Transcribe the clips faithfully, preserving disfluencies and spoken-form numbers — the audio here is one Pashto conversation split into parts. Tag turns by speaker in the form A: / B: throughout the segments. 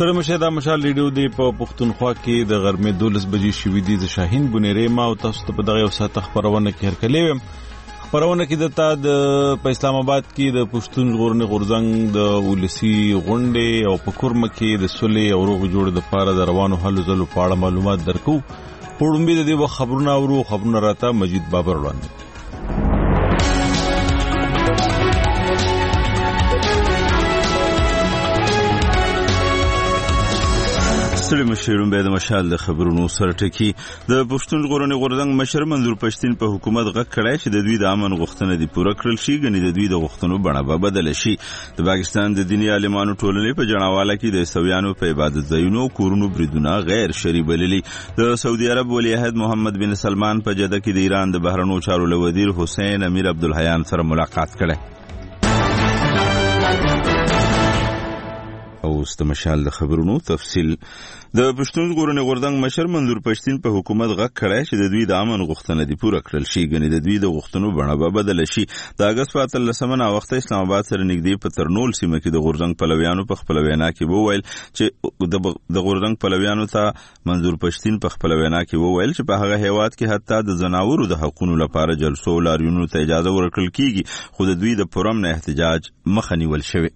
A: سره مشه دا مشال ریډیو دی په پښتونخوا کې د غرمې دولس بجې شوې دي. ز شاهین بنيري ما او تاسو ته په دغه وسات خبرونه کې هرکلی وم. خبرونه کې د تا د په اسلام آباد کې د پښتون ژغورنې غورځنګ د ولسی غونډې او په کورم کې د سولې او روغ جوړ د پاره د روانو حل زلو په اړه معلومات درکو. پړمبي د دې خبرونه او خبرونه راته مجید بابر وړاندې. سړي مشرون به د مشال د خبرونو سره ټکی. د پښتون ژغورنې غورځنګ مشر منظور پښتين په حکومت غږ کړی چې د دوی د امن غوښتنه دي پوره کړل شي، غني د دوی د غوښتنو بڼه به بدل شي. د پاکستان د دینی عالمانو ټولنې په جناواله کې د عیسویانو په عبادت ځایونو کورونو بریدونه غیر شرعي بللي. د سعودي عرب ولیعهد محمد بن سلمان په جده کې د ایران د بهرنیو چارو وزیر حسین امیر عبدالحیان سره ملاقات کړی. او استمشال د خبرونو تفصیل. د پښتون ژغورنې غورځنګ مشر منظور پښتين په حکومت غږ کړی چې د دوی د امن غوښتنه دي پوره کړل شي، غني د دوی د غوښتنو بڼه به بدل شي. د اگست په اتلسمه نا وخت اسلام آباد سره نږدې په ترنول سیمه کې د غورځنګ پلویانو په خپل وینا کې وویل چې د غورځنګ پلویانو ته منظور پښتين په خپل وینا کې وویل چې په هغه هیواد کې حتی د زناورو د حقوقو لپاره جلسو لاریونو ته اجازه ورکړل کیږي، خو د دوی د پرم نه احتجاج مخه نیول شوی.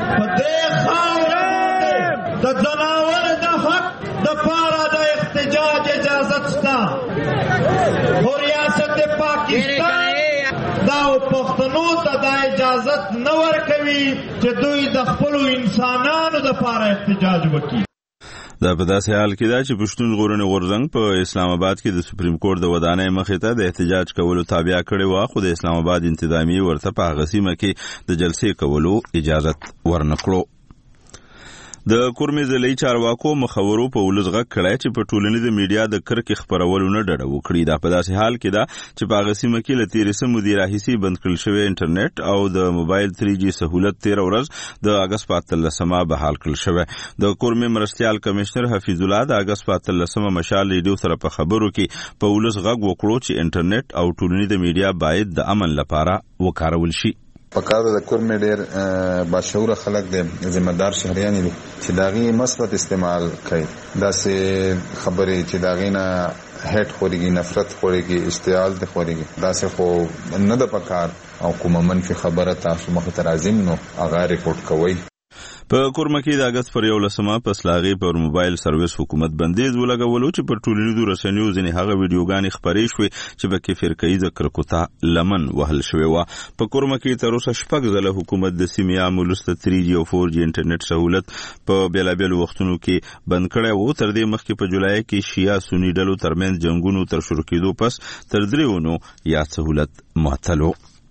B: د زناور د حق د پاره د احتجاج اجازت شته، خو ریاست پاکستان دا پښتنو ته د اجازت نه ورکوي چې دوی د خپل انسانانو د پاره احتجاج وکړي.
A: دا په داسې حال کې دا چې پښتون ژغورنې غورځنګ په اسلام آباد کې د سپریم کورټ د ودانۍ مخې ته د احتجاج کولو تابع کړی و، خو د اسلام آباد انتظامیه ورته په هغه سیمه کې د جلسې کولو اجازت ورنکړو. د کورمې ضلعي چارواکو مخورو په ولس غږ کړی چې په ټولنیزه میډیا د کرکې خپرولو نه ډډه وکړي. دا په داسې حال کې دا چې په هغه سیمه کې له تېرې سمو دې راهیسې بند کړل شوی انټرنیټ او د موبایل تھری جی سهولت تېره ورځ د اګست په اتلسمه بحال کړل شوی. د کورمې مرستیال کمشنر حفیظ الله د اګست په اتلسمه مشال ریډیو سره په خبرو کې په ولس غږ وکړو چې انټرنیټ او ټولنیزه میډیا باید د امن لپاره وکارول شي.
C: پکاره د کورمې ډېر باشعوره خلک دي، ذمہ دار شهریان دي چې داغي مثبت استعمال کوي. داسې خبرې چې داغي نه هټ خوريږي، نفرت خوريږي، اشتعال د خوريږي، داسې خو نه د پکار او کومه منفي خبره تاسو مخ ته راځم نو هغه ریپورت کوئ.
A: په کورمه کې د اگست پر یولسمه پس لاغي پر موبایل سرویس حکومت بندیز ولګولو چې پر ټولنیزو رسنیو ځینې هغه ویډیوګانې خپرې شوې چې په کې فرقه‌ایزه کرکوتا لمن وهل شوې وه. په کورمه کې تر اوسه شپږ ځله حکومت د سیمې عام ولس ته تھری جی او فور جی انټرنیټ سهولت په بیلابیلو وختونو کې بند کړی و. تر دې مخکې په جولای کې شیعه سني ډلو ترمنځ جنګونو تر شروع کېدو پس تر دریونو یا سهولت معطل و.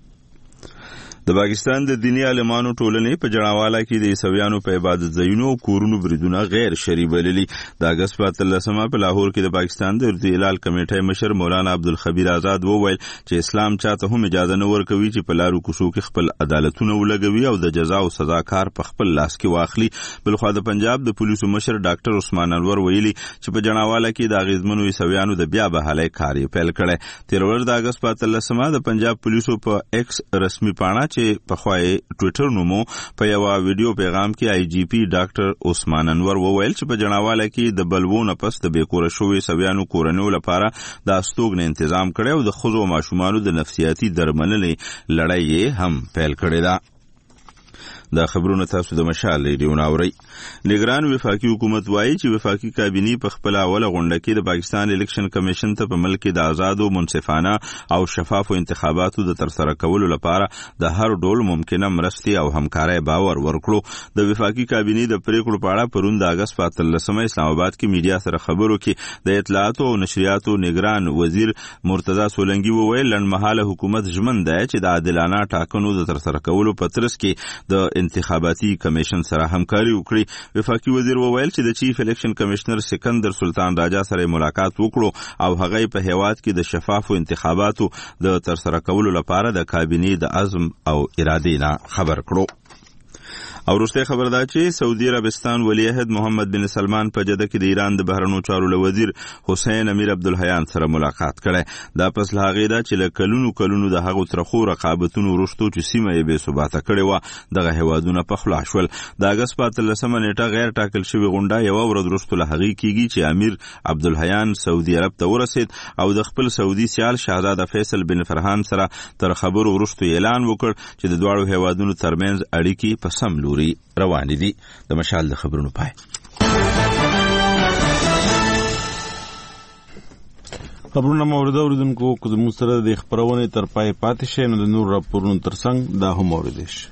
A: د پاکستان د دینی عالمانو ټولنې په جناواله کې د عیسویانو په عبادت ځایونو او کورونو بریدونه غیر شرعي بللي. د اګست په اتلسمه په لاهور کې د پاکستان د ارتجال کمیټې مشر مولانا عبدالخبیر آزاد وویل چې اسلام چاته هم اجازه نه ورکوي چې په لارو کوڅو کې خپل عدالتونه ولګوي او د جزا او سزا کار په خپل لاس کې واخلي. بلخوا د پنجاب د پولیسو مشر ډاکټر عثمان انور ویلي چې په جناواله کې د اغیزمنو عیسویانو د بیا بحالۍ کار یې پیل کړی. تیر ورځ د اګست په اتلسمه د پنجاب پولیسو په ایکس رسمي پاڼه چې په خوای ټوئیټر نومو په یو ویډیو پیغام کې آی جی پی ډاکټر عثمان انور وویل چې په جناواله کې د بلوو نه پس د بیکوره شوي عیسویانو کورنیو لپاره د استوګنې تنظیم کړی او د ښځو او ماشومانو د نفسیاتي درملنې لړۍ هم پیل کړې ده. دا خبرونه تاسو د مشال ریډیو ناوري. نگران وفاقي حکومت وایي چې وفاقي کابینه په خپل اوله غونډه کې د پاکستان الیکشن کمیشن ته په ملک د آزادو، منصفانه او شفافو انتخاباتو د ترسره کولو لپاره د هر ډول ممکنه مرستې او همکارۍ باور ورکړو. د وفاقي کابینه د پریکړو په اړه پرون د اګست په اتلسمه اسلام آباد کې میډیا سره خبرو کې د اطلاعاتو او نشریاتو نگران وزیر مرتضی سولنګي وویل لنډمهاله حکومت ژمن دی چې د عادلانه ټاکنو د ترسره کولو په ترڅ کې د انتخاباتي کمیشن سره همکاري وکړي. وفاقي وزیر وویل چې د چیف الیکشن کمشنر سکندر سلطان راجا سره ملاقات وکړو او هغه په هیواد کې د شفافو انتخاباتو د ترسره کولو لپاره د کابینې د عزم او ارادې نه خبر کړو. او وروسته خبر ده چې سعودي عربستان ولی عهد محمد بن سلمان په جده کې د ایران د بهرنیو چارو له وزیر حسین امیر عبدالحیان سره ملاقات کړی. دا پس له هغې ده چې له کلونو کلونو د هغو ترخو رقابتونو وروستو چې سیمه یې بې ثباته کړې وه دغه هیوادونه په خلا شول. د اګست په اتلسمه نیټه غیر ټاکل شوې غونډه یوه ورځ وروسته له هغې کېږي چې امیر عبدالحیان سعودي عرب ته ورسېد او د خپل سعودي سیال شهزاده فیصل بن فرهان سره تر خبرو وروسته اعلان وکړ چې د دواړو هیوادونو ترمنځ اړیکې په سم لوري روانې دي. د مشال د خبرونو پای.
D: خبرونه مورده اوریدونکو که زموږ سره د خپرونې تر پای پاتې شئ نو د نور راپورونو ترڅنګ دا هم اوریدی شي.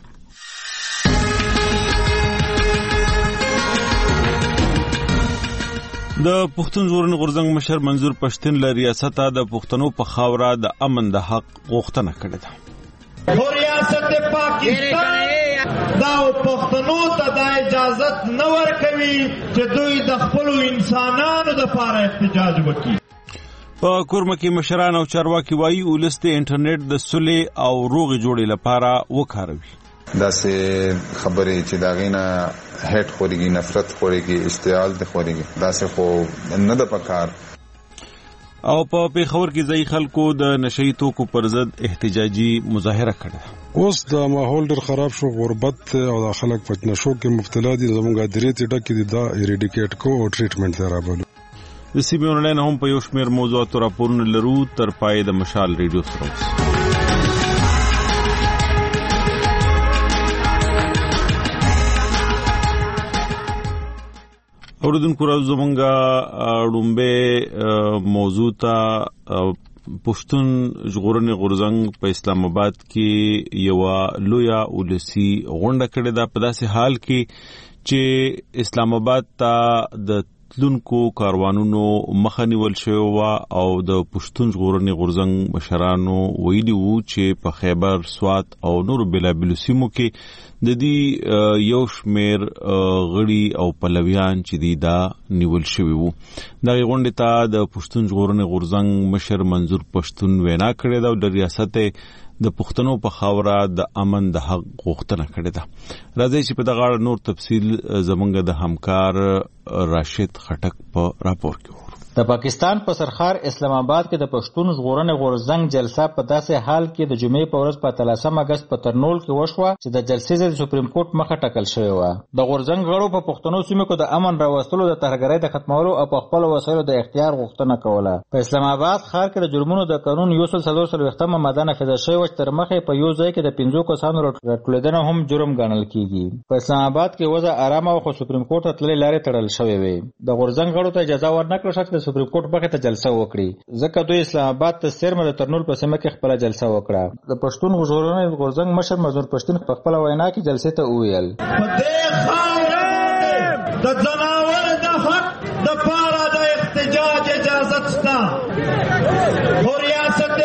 D: د پښتون ژغورنې غورځنګ مشر منظور پښتون له ریاسته د پښتنو په خاوره د امن د حق غوښتنه کړې ده.
B: خو ریاست پاکستان دا پښتنو ته دا اجازت نه ورکوي چې دوی د خپلو انسانانو دپاره احتجاج وکړي.
D: په کورمه کې مشران او چارواکي وایي ولس د انټرنیټ د سولې او روغې جوړې لپاره وکاروي.
C: داسې خبرې چې د هغې نه هیټ خورېږي، نفرت خورېږي، اشتعال د خورېږي، داسې خو نه ده پکار.
D: او په پیښور کې ځایي خلکو د نشهیي توکو پر ضد احتجاجي مظاهره کړې.
E: اوس د ماحول ډېر خراب شو، غربت او د خلک په نشو کې مبتلا دي. زموږ درې ته ډکې دي، دا ایریډیکیټ کو او ټریټمنټ ته رابلو.
D: د سیمې اونلاین هم په یو شمېر موضوعاتو راپورونه لرو. تر پای د مشال ریډیو سره اوسئ. اوریدونکو راځو زمونږ ړومبې موضوع ته. پښتون ژغورنې غورځنګ په اسلام آباد کې یوه لویه ولسي غونډه کړې ده په داسې حال کې چې اسلام آباد ته د تلونکو کاروانونو مخه نیول شوې وه او د پښتون ژغورنې غورځنګ مشرانو ویلي وو چې په خیبر، سوات او نورو بېلابېلو سیمو کې د دې یو شمېر غړي او پلویان چې دي دا نیول شوي وو. دغې غونډې ته د پښتون ژغورنې غورځنګ مشر منظور پښتون وینا کړې ده او د ریاست د پښتنو په خاوره د امن د حق غوښتنه کړې ده. راځئ چې په دغه اړه نور تفصیل زموږ د همکار راشد خټک په راپور کې وو.
F: د پاکستان په سرخار اسلام آباد کې د پښتون ژغورنې غورځنګ جلسه په داسې حال کې د جمعې په ورځ په اتلسم اګست په ترنول کې وشوه چې د جلسې ځای د سپریم کورټ مخه ټاکل شوې وه. د غورځنګ غړو په پښتنو سیمو کې د امن راوستلو، د ترهګرۍ د ختمولو او په خپلو وسایلو د اختیار غوښتنه کوله. په اسلام آباد ښار کې د جرمونو د قانون یو سل څلور څلوېښتمه ماده نافظه شوې وه چې تر مخې په یو ځای کې د پنځو کسانو راټولېدنه هم جرم ګڼل کېږي. په اسلام آباد کې وضع ارامه وه خو سپریم کورټ ته تللې لارې تړل شوې وې. د غورځنګ غړو ته اجازه ورنه کړل شوه چې د سپریم کورټ مخې ته جلسه وکړي، ځکه دوی اسلام آباد ته څیرمه د ترنول په سیمه کې خپله جلسه وکړه. د پښتون ژغورنې غورځنګ مشر منظور پښتون په خپله وینا کې جلسې ته وویل:
B: په دې خاوره د ځناور د حق دپاره د احتجاج اجازت شته، خو ریاست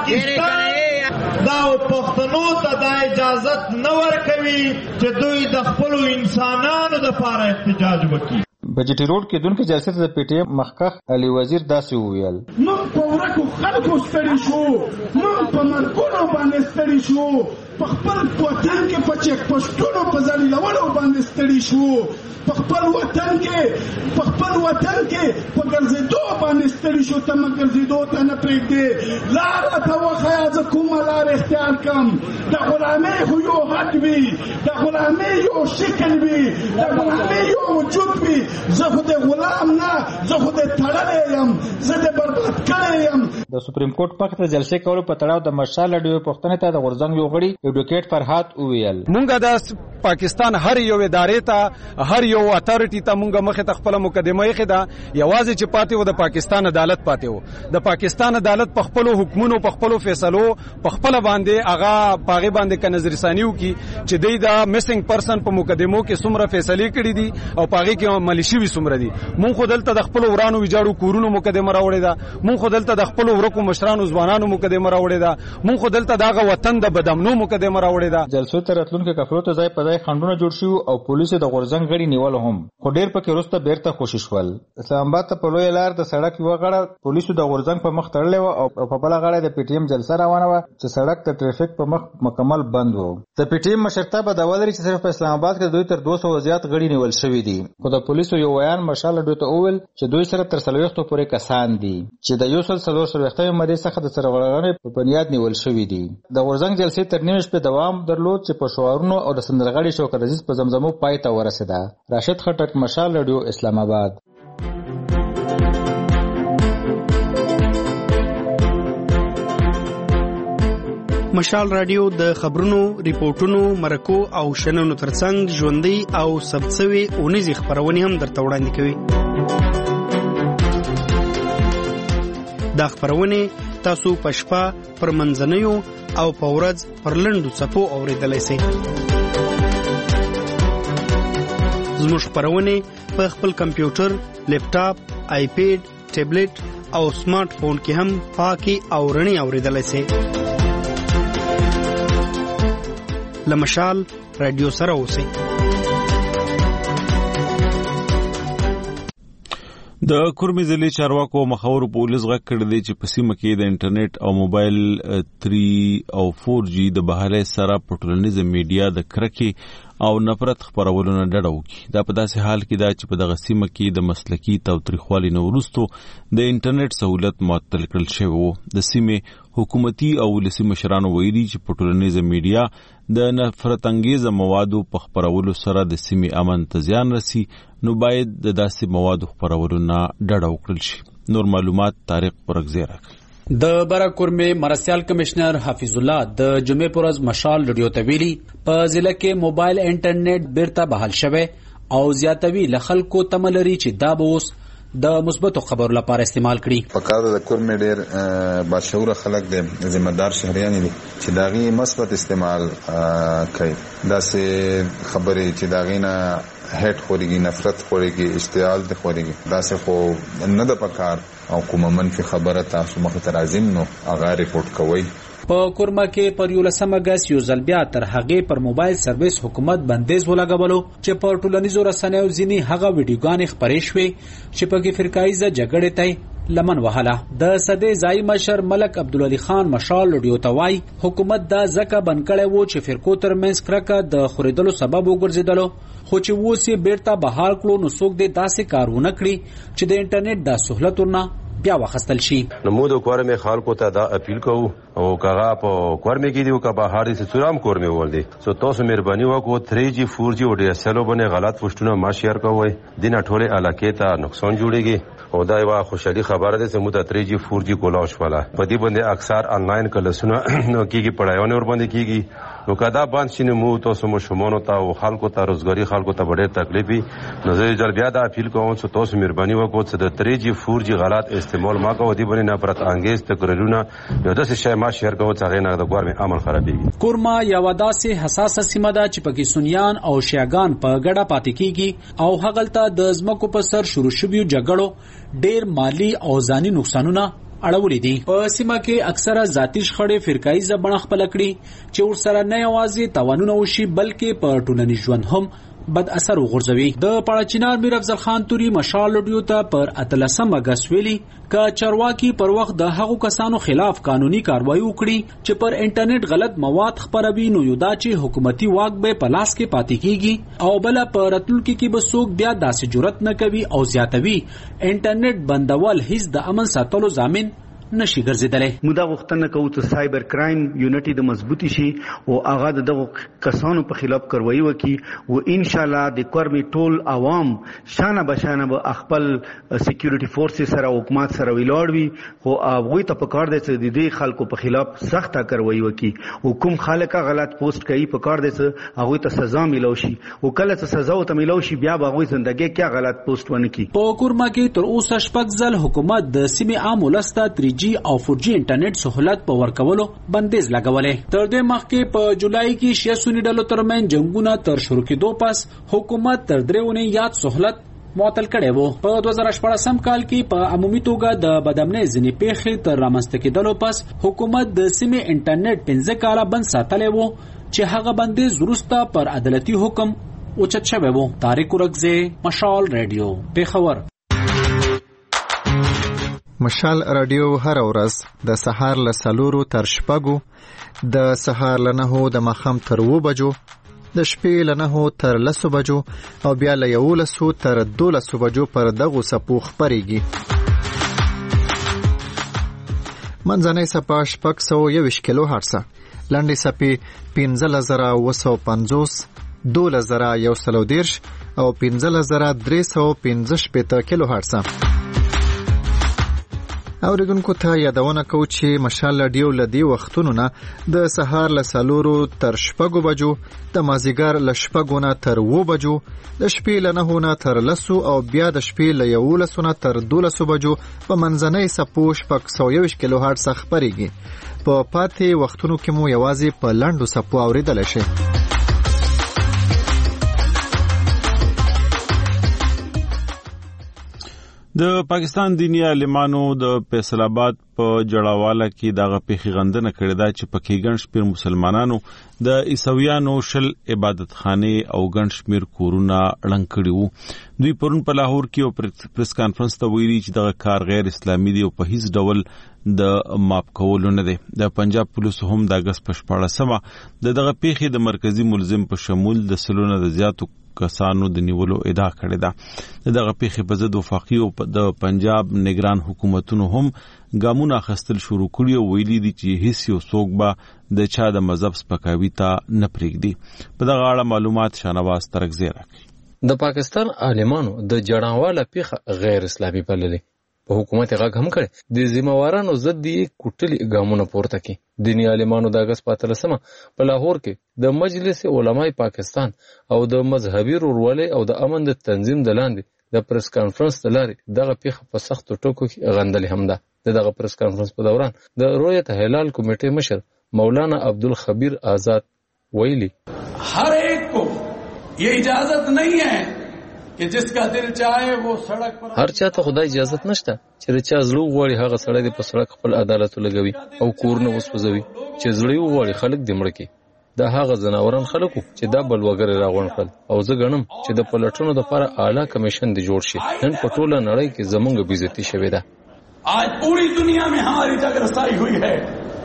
B: پاکستان دا پښتنو ته دا اجازت نه ورکوي چې دوی د خپلو انسانانو دپاره احتجاج وکړي.
F: په جی ټي روډ کې دونکو جلسې ته د پی ټي ایم مخکښ علي وزیر داسې وویل:
G: موږ په ورکو خلکو ستړي شو، موږ په مرګونو باندې ستړي شو، په خپل وطن کې په چک پوسټونو په ذلیلولو باندې ستړي شو، په خپل وطن کې په خپل وطن کې په ګرځېدو باندې ستړي شو. ته مې ګرځېدو ته نه پرېږدې، لار راته وښیه زه کومه لار اختیار کړم. د غلامۍ خو یو حد وي، د غلامۍ یو شکل وي، د غلامۍ یو وجود وي. زه خو د غلام نه، زه خو د تړلی یم، زه د برباد کړی یم.
F: د سپریم کورټ مخې ته جلسې کولو په تړاو د مشال راډیو پوښتنې ته د غورځنګ یو غړي ایډوکیټ فرحات وویل:
H: مونږ د پاکستان هر یو ادارې ته، هر یو اتارټي ته مونږ مخې ته خپله مقدمه ایښې ده. یوازې چې پاتې و د پاکستان عدالت پاتې و. د پاکستان عدالت په خپلو حکمونو، په خپلو فیصلو په خپله باندې هغه په هغې باندې که نظرثاني وکړي چې دوی د مسنګ پرسن په مقدمو کې څومره فیصلې کړي دي او په هغې کې عملي شوي څومره دي. مونږ خو دلته د خپلو ورانو ویجاړو کورونو مقدمه راوړې ده، مونږ خو دلته د خپلو ورکو مشرانو ځوانانو مقدمه راوړې ده، مونږ خو دلته دغه وطن د بدامنو مقدمه راوړې ده.
F: جلسو ته راتلونکو کفرو ته ځای په ځای خنډونه جوړ شي او پولیسو د غورځنګ غړي نیول هم، خو ډیر پکې وروسته بیرته خوشي شول. اسلام آباد ته په لوی لار د سړک یو غړه پولیسو د غورځنګ په مخ تړلې و او په بل غړه د پی ټی ایم جلسه روانه و چې سړک د ټریفیک په مخ مکمل بند و. د پی ټی ایم مشرتابه دا ولري چې صرف په اسلام آباد کې دوی تر دوه سوه زیات غړي نیول شوي دي، خو د پولیسو یو ویان مشال دوی ته وویل چې دوی سره تر څلوېښتو پورې کسان دي چې د یو سل څلور څلوېښتمې مادې څخه د سرغړونې په بنیاد نیول شوي دي. د غورځنګ جلسې تر نیمې شپې دوام درلود چې په شعارونو او د سندرغاړي شوکت عزیز په زمزمو پای ته ورسېده. راشد خټک، مشال رادیو، اسلام آباد.
I: مشال رادیو د خبرونو، ریپورتونو، مرکو او شننو ترڅنګ ژوندۍ او ثبتسوي اونیزي خبرونه هم درته وړاندې کوي. دا خبرونه تاسو په شپه، پر منځنیو او په ورځ پر لنډو څپو اورېدلای شئ. زموږ خبرونه په خپل کمپیوټر، لیپټاپ، آیپیډ، ټابلیټ او سمارټ فون کې هم پاکي او رڼي اورېدلای شئ. لمشال رادیو سره اوسئ.
D: د کورمې ضلع چارواکو مخاورو پولیس غږ کړی دی چې په سیمه کې د انټرنیټ او موبایل تھری او فور جی د بحالۍ سره په ټولنیزه میډیا د کرکې او نفرت خپرولو نه ډډه وکړي. دا په داسې حال کې ده چې په دغه سیمه کې د مسلکي تاوتریخوالي نه وروستو د انټرنیټ سہولت معطل کړل شوی و. د سیمې حکومتي او ولسي مشرانو ویلي چې په ټولنیزه میډیا د نفرت انګیزه موادو په خپرولو سره د سیمې امن ته زیان رسي، نو باید د داسې موادو خپرولو نه ډډه وکړل شي. نور معلومات طارق پرګزی راکړي.
J: د براکورمې مرستیال کمشنر حفیظ الله د جمعې پر ورځ مشال رادیو ته ویلي په ضلع کې موبایل انټرنیټ بیرته بحال شوی او زیاتوي له خلکو تمه لري چې دا به اوس د مثبتو خبرو لپاره استعمال کړي.
C: په کار د کورمې ډېر باشعوره خلک دي، ذمہ دار شهریان دي چې داغي مثبت استعمال کوي. داسې خبرې چې داغي نه هټ خوريږي، نفرت خوريږي، اشتعال د خوريږي، داسې خو نه د پکار او کومه منفي خبره تاسو مخ ته راځم نو هغه ریپورت کوئ.
J: په کورما کې پر یو لسمه غس یو ځل بیا تر هغه پر موبایل سرویس حکومت بندیز ولګولو چې په ټولنیزو رسنیو ځینی هغه ویډیوګانې خبرې شوې چې په کې فرقایزه جګړې ته لمن وهله. د صدې ځای مشر ملک عبدالعلی خان مشال رادیو ته وایي حکومت دا ځکه بند کړی و چې فرقو ترمنځ کرکه د خورېدلو سبب وګرځېدلو، خو چې اوس یې بیرته بحال کړو نو څوک دې داسې کارونه کړي چې د انټرنیټ دا سہولت ورنه بیا واخستل شي.
K: نو موږ د کورمې خلکو ته دا اپیل کوو او کاغه په کورمې کې دی او کا بهار دي سورام کورمې ول دي سو تاسو مهرباني وکړو تھری جی فور جی او ډي اس ال او باندې غلط پوسټونه ما شیر کوئ، دینه ټوله علاقې ته نقصان جوړيږي او دا یو خوشالي خبره ده چې موږ د تھری جی فور جی کولاش والا په دې باندې اکثر انلاین کلاسونه نو کیږي پڑھایونه ور باندې کیږي. نو کدا باندې شنو مو تاسو مو شمونو ته او خلکو ته روزګاری خلکو ته ډېر تکلیفي نو زه جل بیا دا اپیل کوم چې تاسو مهرباني وکړو چې د تھری جی فور جی غلط استعمال ما کوو، دی باندې نفرت انګیز تقریرونه نو داسې شی ما شیر کوو چې هغه نه د ګورمې امن خرابېږي.
J: کورما یو داسې حساسه سیمه ده چې پکې سنیان او شیعاګان په ګډه پاتې کیږي او هغلته د ځمکو په سر شروع شویو جګړو ډېر مالی او ځاني نقصانونه اړولې دي. په سیمه کې اکثره ذاتی شخړې فرقایي ځبڼه خپل کړي چې ورسره نه یوازې تاوانونه وشي بلکې په ټولنیز ژوند هم بد اثر وغورځوي. د پاړچینار میر افضل خان توري مشال رادیو ته پر اتلسم اگست ویلي ک چرواکي پر وخت د هغو کسانو خلاف قانوني کاروایی وکړي چې پر انټرنیټ غلط مواد خپروي نو یو دا چې حکومتي واک به په لاس کې پاتې کیږي او بل پر راتلونکي کې به څوک بیا داسې جرأت نه کوي او زیاتوي انټرنیټ بندول هیڅ د امن ساتلو ضامن نشي ګرځیدلې.
L: موږ دا غوښتنه کوو چې سایبر کرایم یونټي د مضبوطی شي او هغه دغه کسانو په خلاف کاروایی وکړي او ان شاء الله د کورمې ټول عوام شانه بشانه به خپل سکیورټي فورسز سره او حکومت سره ویلوړ وي او هغه ته په کار دی چې د دې خلکو په خلاف سخته کاروایی وکړي او کوم خلک غلط پوسټ کوي په کار دی چې هغه ته سزا ملو شي او کله چې سزا ته ملو شي بیا به هغه ژوندۍ کې غلط پوسټ ونه کړي.
J: په کورما کې تر اوسه شپږ ځل حکومت د سیمې عام ولسته تھری جی او فور جی انټرنیټ سہولت په ورکولو بندیز لګولې. تر دې مخکې په جولای کې شیا سونی ډلو ترمن جنگونه تر شروع کېدو پس حکومت تر درېونې یاد سہولت معطل کړی وو. په دوه زره شپږم کال کې په عمومي توګه د بدامنۍ ځینې پیښې تر رامنځته کېدلو پس حکومت د سیمې انټرنیټ پنځه کاله بند ساتلی وو چې هغه بندیز وروسته پر عدالتي حکم اوچت شوی وو. طارق ورکزی، مشال رادیو، پیښور.
M: مشال رادیو هر ورځ د سهار له څلورو تر شپږو، د سهار له نهو د ماښام تر اوو بجو، د شپې له نهو تر لسو بجو او بیا له یولسو تر دولسو بجو پر دغو څپو خپرېږي. منځنۍ څپه شپږ سوه یوویشت کیلو هرڅه، لنډې څپې پنځلس زره اووه سوه پنځوس، دولس زره یو سل او دېرش او پنځلس زره درې سوه پنځه شپېته کیلو هرڅه. اوریدونکو ته یادونه کوو چې مشال رادیو له دې وختونو نه د سهار له څلورو تر شپږو بجو، د مازدیګر له شپږو نه تر اوو بجو، د شپې له نهو نه تر لسو او بیا د شپې له یولسو نه تر دولسو بجو په منځنۍ څپو شپږ سوه یوویشت کیلو هرڅه خپرېږي. په پاتې وختونو کې مو یوازې په لنډو څپو اوریدلی شي.
D: د پاکستان دینی عالمانو د فیصل آباد په جړاواله کې دغه پیښې غندنه کړې ده چې پکې ګڼ شمېر مسلمانانو د عیسویانو شل عبادتخانې او ګڼ شمېر کورونه ړنګ کړي وو. دوی پرون په لاهور کې یو پریس کانفرنس ته ویلي چې دغه کار غیر اسلامي دی او په هیڅ ډول د ماپ کولو نه دی. د پنجاب پولیسو هم د اګست په شپاړسمه د دغه پیښې د مرکزي ملزم په شمول د سلو نه د زیاتو کسانو د نیولو ادعا کړې ده. دغه پیښې په ضد وفاقي او د پنجاب نگران حکومتونو هم ګامونه اخیستل شروع کړي او ویلي دي چې هیڅ یو څوک به د چا د مذهب سپکاوي ته نه پرېږدي. په دغه اړه معلومات شاهنواز ترکزی راکړي.
N: د پاکستان عالمانو د جړاواله پیښه غیر اسلامي بللې. په حکومت غږ هم کړي د ذمہوارانو ضد دی کوټلي ګامونه پورته کړي. دینی عالمانو د اګست په اتلسمه په لاهور کې د مجلس علماء پاکستان او د مذهبي ورورولۍ او د امن د تنظیم د لاندې د پریس کانفرنس د لارې دغه پیښه په سختو ټکو کې غندلې هم ده. د دغه پریس کانفرنس په دوران د رویت هلال کمیټې مشر مولانا عبدالخبیر آزاد ویلي
O: هر ایک کو یہ اجازت نہیں ہے کہ جس کا دل چاہے وہ سڑک پر
N: هر چاته خدای اجازت نشته چې د چا زړه وغواړي هغه سړی د په سړک خپل عدالت ولګوي او کورونه وسوځوي. چې زړه وغواړي خلک دې مړ کړي. دا هغه ځناوران خلکو چې دا بلوګر راغون کړل او زه ګڼم چې د پلټونو لپاره اعلی کمیشن دی جوړ شي. نن په ټوله نړۍ کې زمونږ بیزتی شوې ده.
O: آج پوری دنیا میں ہماری جگ رسائی ہوئی ہے.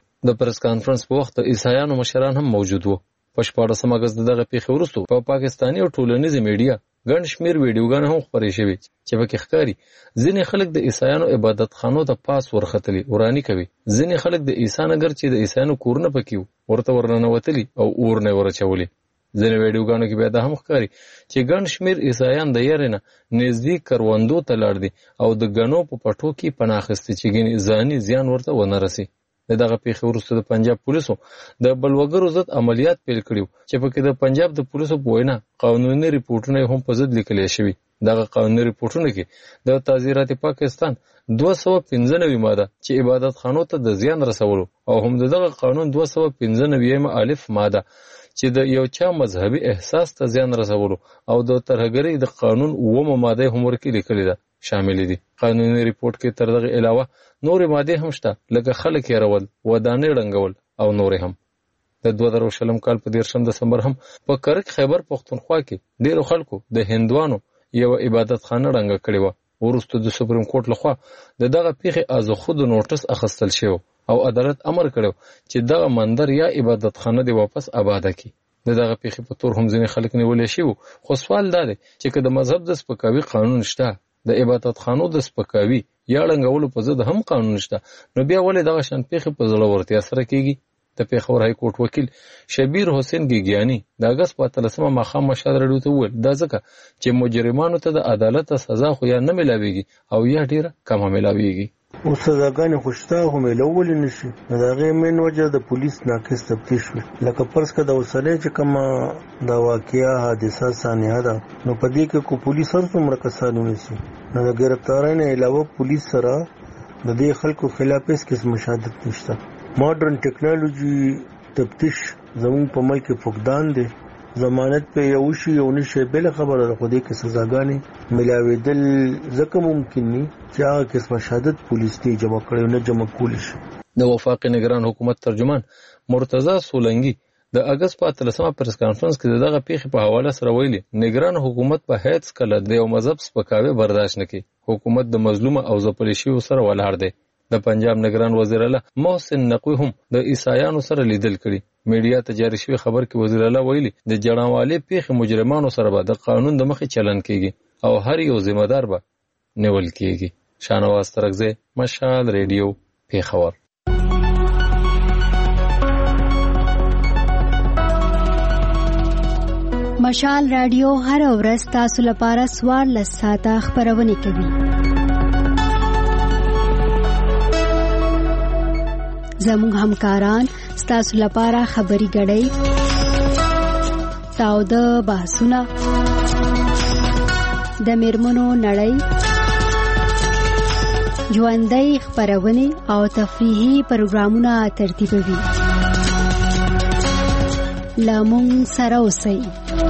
N: د پریس کانفرنس په وخت عیسایانو مشران هم موجود وو. په شپاړسم اګست دغه پیښې وروسته په پا پاکستاني او ټولنیزه میډیا ګڼ شمېر ویډیوګانې هم خپرې شوې چې پکې ښکاري ځینې خلک د عیسایانو عبادتخانو ته پاس ورختلي وراني کوي. ځینې خلک د عیسی نګر چې د عیسایانو کورونه پکې وو ورته ورننوتلي او اور نه ورچولي. ځینې ویډیوګانو کې بیا دا هم ښکاري چې ګڼ شمېر عیسایان د یارې نه نږدې کروندو ته لاړ دي او د ګنو په پټو کې پناه اخیستي چې ګنې ځاني زیان ورته ونه رسي. د دغه پیښې وروسته د پنجاب پولیسو د بلوګرو ضد عملیات پیل کړي چې پکې د پنجاب د پولیسو په وینا قانوني ریپورټونه هم په ضد لیکل شوي. دغه قانوني ریپورټونه کې د تعزیرات پاکستان دوه سوه پنځه نوي ماده چې عبادت خانو ته د زیان رسولو او هم دغه قانون دوه سوه پنځه نوي الف ماده چې د یو چا مذهبي احساس ته زیان رسولو او د ترهګرۍ د قانون اومه ماده هم ورکې لیکلې ده شامل دي. قانوني ریپورت کې تر دغه علاوه نورې مادې هم شته لکه خلک یې رول، ودانې ړنګول او نورې هم. د دوه زره شلم کال په دیرشم دسمبر هم په کرک خیبر پښتونخوا کې ډیرو خلکو د هندوانو یو عبادتخانه ړنګه کړې وه. وروسته د سپریم کورټ لخوا د دغه پیښې از خود نوټس اخیستل شوی او عدالت امر کړو چې دغه مندر یا عبادتخانه دی واپس آباده کړي. د دغه پیښې په تور هم ځینې خلک نیولې شوي. خو سوال دا دی چې که د مذهب د سپکاوي قانون شته، د عبادتخانو د سپکاوي یا ړنګولو په ضد هم قانون شته، نو بیا ولې دغه شان پیښې په زړورتیا سره کیږي؟ د پیښور های کورټ وکیل شبیر حسین ګیګیانی د اګست په اتلسمه ماښام مشهد راډیو ته وویل دا ځکه چې مجرمانو ته د عدالت سزا خو یا نه میلاویږي او یا ډیره کمه میلاویږي.
P: او سزاګانې خو شته خو میلولی نشي. د هغې مین وجه د پولیس ناقص تفتیش وي. لکه فرض که د اوسنۍ چې کومه دا واقعه حادثه سانحه ده نو په دې کې کو پولیس هر څومره کسان ونیسي نو د ګرفتارۍ نه علاوه پولیس سره د دې خلکو خلاف هېڅ قسم شهادت نشته. ماډرن ټیکنالوژي تفتیش زموږ په ملک کې فقدان دی. ضمانت په یو شی یو نشي بل خبره خو دې کې سزاګانې ملاویدل ځکه ممکن ني چې هغه قسمه شهادت پولیس ته جمع کړي نه جمع کول شي.
N: د وفاقي نگران حکومت ترجمان مرتضی سولنګي د اگست په اتلسمه پریس کانفرنس کې دغه پیښې په حواله سره ویلي نگران حکومت په هیڅ کله د یو مذهب سپکاوی برداشت نه کوي. حکومت د مظلوم او ځپل شویو سره ولاړ دی. د پنجاب نگران وزیر اعلی محسن نقوی هم د عیسایانو سره لیدل کړي. میډیا ته جاری شوی خبر کې وزیر اعلی ویلي د جړاوالي پیښې مجرمانو سره به د قانون د مخې چلن کیږي او هر یو ذمہ دار به نیول کیږي. شانواز ترکزی، مشال ریډیو، پیښور.
Q: مشال رادیو هر ورځ تاسو لپاره څوارلس ساعته خبرونه کوي. زموږ همکاران ستاسو لپاره خبري غړي تاوده بحثونه د میرمنو نړۍ ژوندۍ خبرونه او تفریحي پروګرامونه ترتیبوي. لامون سره اوسئ.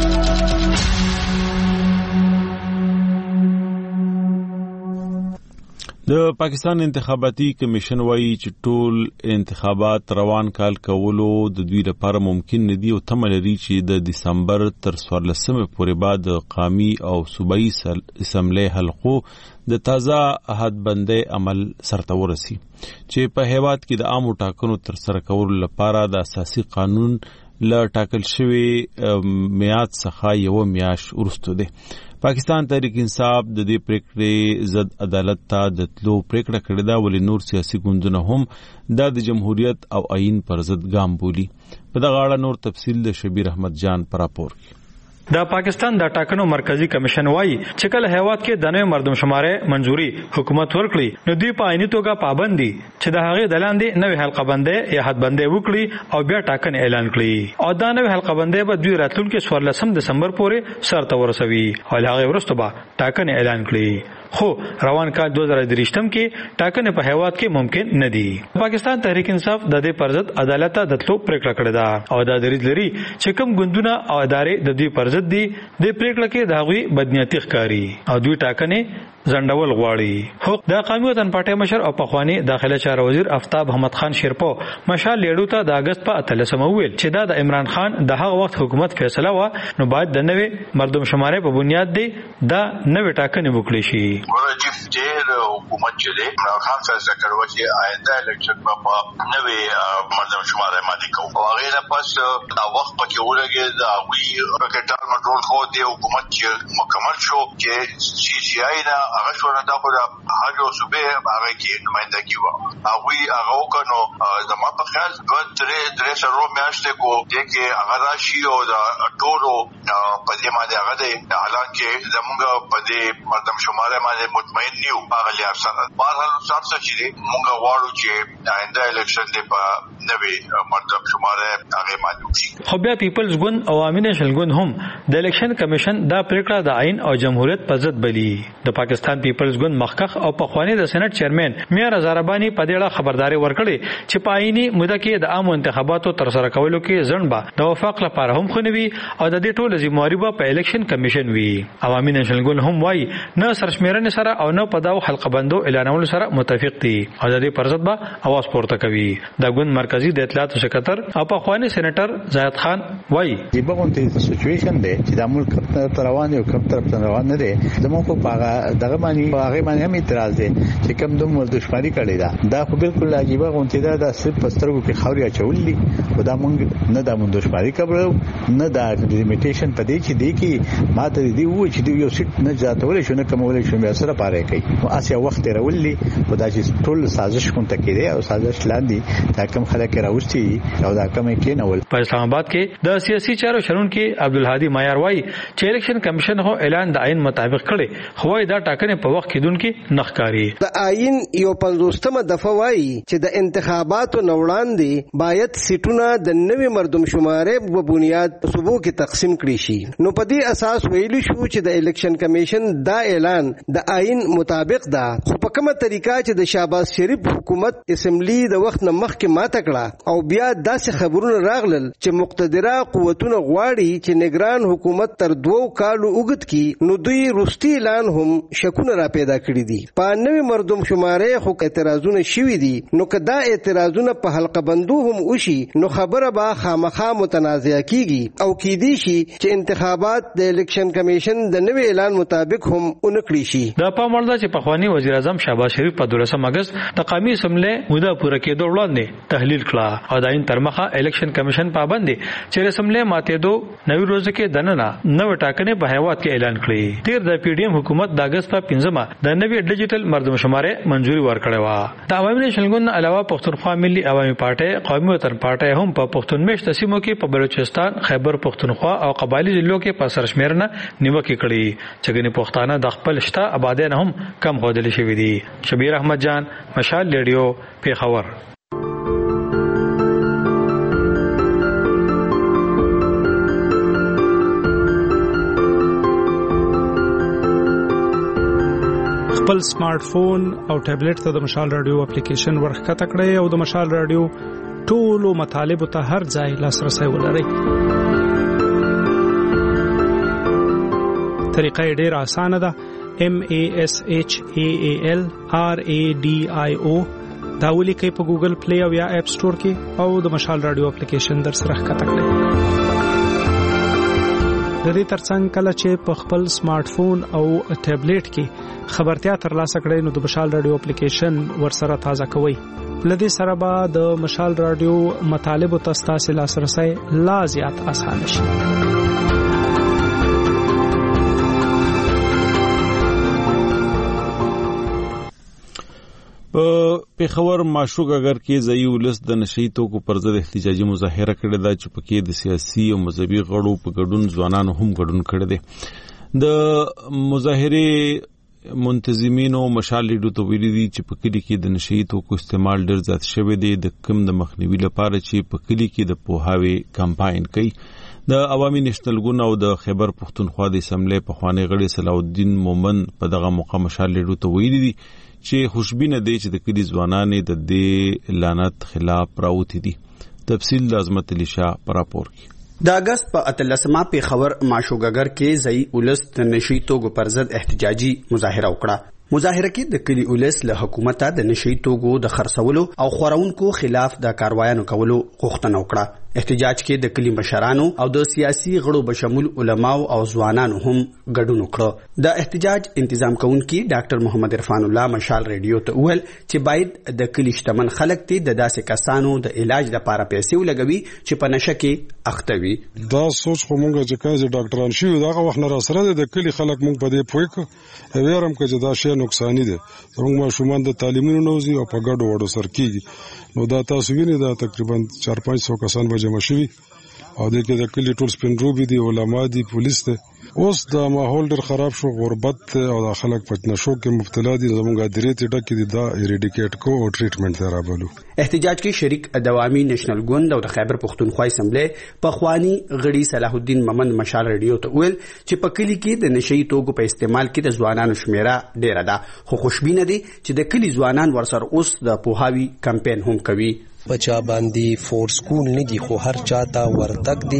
D: د پاکستان انتخاباتي کمیشن وايي چې ټول انتخابات روان کال کولو د دوی لپاره ممکن نه دي او تمه لري چې د دسمبر تر څوارلسمه پورې بعد قومي او صوبایي اسمبلی حلقو د تازه حدبندۍ عمل سرته ورسي چې په هیواد کې د عامو ټاکنو تر سره کولو لپاره د اساسي قانون له ټاکل شوی میعاد څخه یو میاشت وروسته دی. پاکستان تحریک انصاف د دې پریکړې ضد عدالت ته د تلو پریکړه کړې ده ولې نور سیاسي ګوندونه هم دا د جمهوریت او آئین پر ضد ګام بولي. په دغه اړه نور تفصیل د شبیر احمد جان پر راپور کې.
R: د پاکستان د ټاکنو مرکزی کمیشن وايي چې کله هیواد کې د نوې مردم شمارې منځوري حکومت ورکړي نو دوی په عیني توګه پابند دي چې د هغې د لاندې نوې حلقه بندۍ یا حد بندۍ وکړي او بیا ټاکنې اعلان کړي او دا نوې حلقه بندۍ به دوی راتلونکي څوارلسم دسمبر پورې سرته ورسوي او له هغې وروسته به ټاکنې اعلان کړي. خو روان کال دوه زره دریشتم کې ټاکنې په هیواد کې ممکن نه دي. پاکستان تحریک انصاف د دې پر ضد عدالت ته د تلو پریکړه کړې ده او دا دریځ لري چې کوم ګوندونه او ادارې د دې پر ضد دي د پریکړه کې د هغوی بدنیتي ښکاري او دوی ټاکنې ځنډول غواړي. خو د قومي وطن پارټۍ مشر او پخوانی داخله چارو وزیر آفتاب احمد خان شیرپو مشال لیډو ته د اگست په اتلسمه ویل چې دا د عمران خان د هغه وخت حکومت فیصله و نو باید د نوې مردم شمارې په بنیاد دی دا نوې ټاکنې وکړي شي.
S: ورجف ډېر حکومت چې دی عمران خان فیصله کړو چې آینده الیکشن په نوې مردم شمارې باندې کوو او هغې نه پس دا وخت پکې ولګېد د هغوی پکې ټال مټول خو د حکومت چې مکمل شو چې سی سی آی نه هغه شوره دا خو د هر یو صوبې هغه کې نمایندګي وه هغوی هغه وکړه نو زما په خیال دوه درې درې څلور میاشتې کو دې کې هغه راشي او د ټولو په دې باندې هغه دی حالانکې زمونږ په دې مردم شمارې باندې مطمئن نه یو هغه لحاظ سره بهرحال سر څه چې دی مونږ غواړو چې آینده الیکشن دی په نوې مردم شمارې هغې باندې وشي.
R: خو بیا پیپلز ګوند او عوامي نیشنل ګوند هم د الیکشن کمیشن دا پریکړه د آئین او جمهوریت په ضد بلي. د پاکستان پیپلز ګوند مخکخ او پخوانی د سېنات چیرمن میر زاربانی په دې اړه خبرداري ورکړې چې په آئینی موده کې د عامو انتخاباتو تر سره کولو کې ځنډ به د وفاق لپاره هم خنوي او د دې ټول ذمہواری به په الیکشن کمیشن وي. عوامي نیشنل ګوند هم وایي نه سرشمیرنې سره او نه په داو حلقه بندو اعلانولو سره متفق دي او د دې پر ضد به اواز پورته کوي. د ګوند مرکزی د اطلاعاتو سکرټر او پخوانی سېنیټر زاهد خان وایي
T: د بغونته سچويشن دی چې د ملک په روان یو کم طرف ته روان نه دی زموږ په دغه باندې هغه باندې هم اعتراض دی چې کوم دوم ولدشماري کړی دا دا خو بالکل عجیب غونته ده د صرف پسترګو کې خوري اچول دي خدا مونږ نه د مندشماري کړو نه د لیمیټیشن په دې چې دی کې ماته دی و چې دی یو سیټ نه ځاتول شو نه کومول شو بیا سره پاره کوي او اسیا وخت راولي خدا چې ټول سازش کوم تکي دی او سازش لاندې دا کوم خلک راوستي او دا کوم کې نول.
R: په اسلام آباد کې د سیاسي چارو شرون کې عبدالهادي معیار وایي چې الیکشن کمیشن هو اعلان د آئین مطابق کړي خو دا ټاکنې په وخت کې دونکو نخکاری.
U: د آئین یو پنځوستمه دفعه وایي چې د انتخاباتو نوړاندې باید سیټونه د نوې مردم شمارې په بنیاد صوبو کې تقسیم کړي شي. نو په دې اساس ویلي شو چې د الیکشن کمیشن دا اعلان د آئین مطابق ده خو په کومه طریقه چې د شهباز شریف حکومت اسمبلی د وخت نه مخکې ماته کړه کړه او بیا داسې خبرونه راغلل چې مقتدره قوتونه غواړي چې نگران حکومت تر دوو کالو اوږد کړي، نو دوی وروستي اعلان هم شکونه را پیدا کړي دي. په نوې مردم شمارې خو اعتراضونه شوي دي، نو که دا اعتراضونه په حلقه بندو هم وشي نو خبره به خامخا متنازعه کیږي او کیدی شي چې انتخابات د الیکشن کمیشن د نوې اعلان مطابق هم اونکړي شي.
R: د پاموړ د چې پخوانی وزیر اعظم شهباز شریف په دولسم اگست د قومي اسمبلې موده پوره کېدو وړاندې تحلیل کړه او د عین ترمخه الیکشن کمیشن پابند چې اسمبلې ماتېدو نوې ورځ کې دننه نو ټاکنې په هیواد کې اعلان کړې. تیر د پی ډی ایم حکومت د اگست په پنځمه د نوې ډیجیټل مردم شمارې منځوري ورکړې و. د عوامي نېشنل ګوند علاوه پښتونخوا ملي عوامي پارټي، قومي وطن پارټي هم په پښتون میشت سیمو کې په بلوچستان، خیبر پښتونخوا او قبایلی ضلعو کې په سرشمیرنه نیوکه کړې چې ګنې پښتانه د خپل شته آبادی نه هم کم ښودل شوي دي. شبیر احمد جان، مشال ریډیو، پیښور.
A: خپل سمارټ فون او ټابلیټ ته د مشال رادیو اپلیکیشن ورښکته کړئ او د مشال رادیو ټولو مطالبو ته هر ځای لاسرسی ولرئ. طریقه یې ډېره اسانه ده. M A S H A A L R A D I O دا ولیکئ په ګوګل پلی او یا اپ سٹور کې او د مشال رادیو اپلیکیشن در سره ښکته کړئ. د دې ترڅنګ کله چې په خپل سمارټ فون او ټابلیټ کې خبرتیا ترلاسه کړئ نو د مشال رادیو اپلیکیشن ورسره تازه کوئ. لدې سره به د مشال رادیو مطالبو ته ستاسو لاسرسی لا زیات اسانه شي.
D: په پیښور ماشوګ اگر کې ځایي ولس د نشئی توکو پر ضد احتجاجي مظاهره کړې ده چې پکې د سیاسي او مذهبي غړو په ګډون ځوانانو هم ګډون کړی دی. د مظاهرې منتظمینو مشال ریډیو ته ویلي دي چې په کلي کې د نشئی توکو استعمال ډېر زیات شوی دی، د کم د مخنیوي لپاره چې په کلي کې د پوهاوي کمپاین کوي. د عوامي نېشنل ګوند او د خیبر پښتونخوا د اسمبلې پخوانی غړي صلاح الدین مومن په دغه موقع مشال ریډیو ته ویلي دي چې خوشبینه دی چې د کلي ځوانانې د دې لعنت خلاف راوتی دي. تفصیل د عظمت علي شاه پر راپور کې.
V: د اگست په اتلسمه پیښور ماشوګګر کې ځای ولس د نشئی توکو پر ضد احتجاجي مظاهره وکړه. مظاهره کې د کلی ولس له حکومت د نشئی توکو د خرڅولو او خورونکو خلاف د کاروایانو کولو غوښتنه وکړه. احتجاج کې د کلی مشرانو او د سیاسي غړو بشمول علماو او ځوانانو هم ګډون وکړ. د احتجاج تنظیم کوونکي ډاکټر محمد عرفان الله مشال ریډیو ته وویل چې باید د کلی شتمن خلک ته د داسې کسانو د علاج لپاره پیسې ولګوي چې په نشه کې اخته وي.
E: دا سوچ خو مونږ چې کله ډاکټران شي دا وخت نه را سره د کلی خلک مونږ په دې پوي کو ویرم کې دا شی نقصان دي. زموږ ماشومان د تعلیمونو نوزي او په ګډو وړو سر کیږي. نو دا تاسو وینئ دا تقریبا چار پنځ سو کسان به جمع شوي او د کې د کلی ټول سپین روبي دي، علما دي، پولیس دي. اوس د ماحول ډېر خراب شو، غربت او د خلک په نشو کې مبتلا دي. زموږ درې ته ډکې دي دا ایریډیکیټ کو او ټریټمنټ ته رابلو.
V: احتجاج کې شریک د عوامي نېشنل ګوند او د خیبر پښتونخوا اسمبلې په خواني غړي صلاح الدین مومن مشال ریډیو ته ویل چې په کلی کې د نشئی توکو په استعمال کې د ځوانانو شمیره ډیره ده، خو خوشبینه دي چې د کلی ځوانان ورسره اوس د پوهاوی کمپاین هم کوي.
W: بچا باندې فورس کول نه دي، خو هر چاته ورتک دی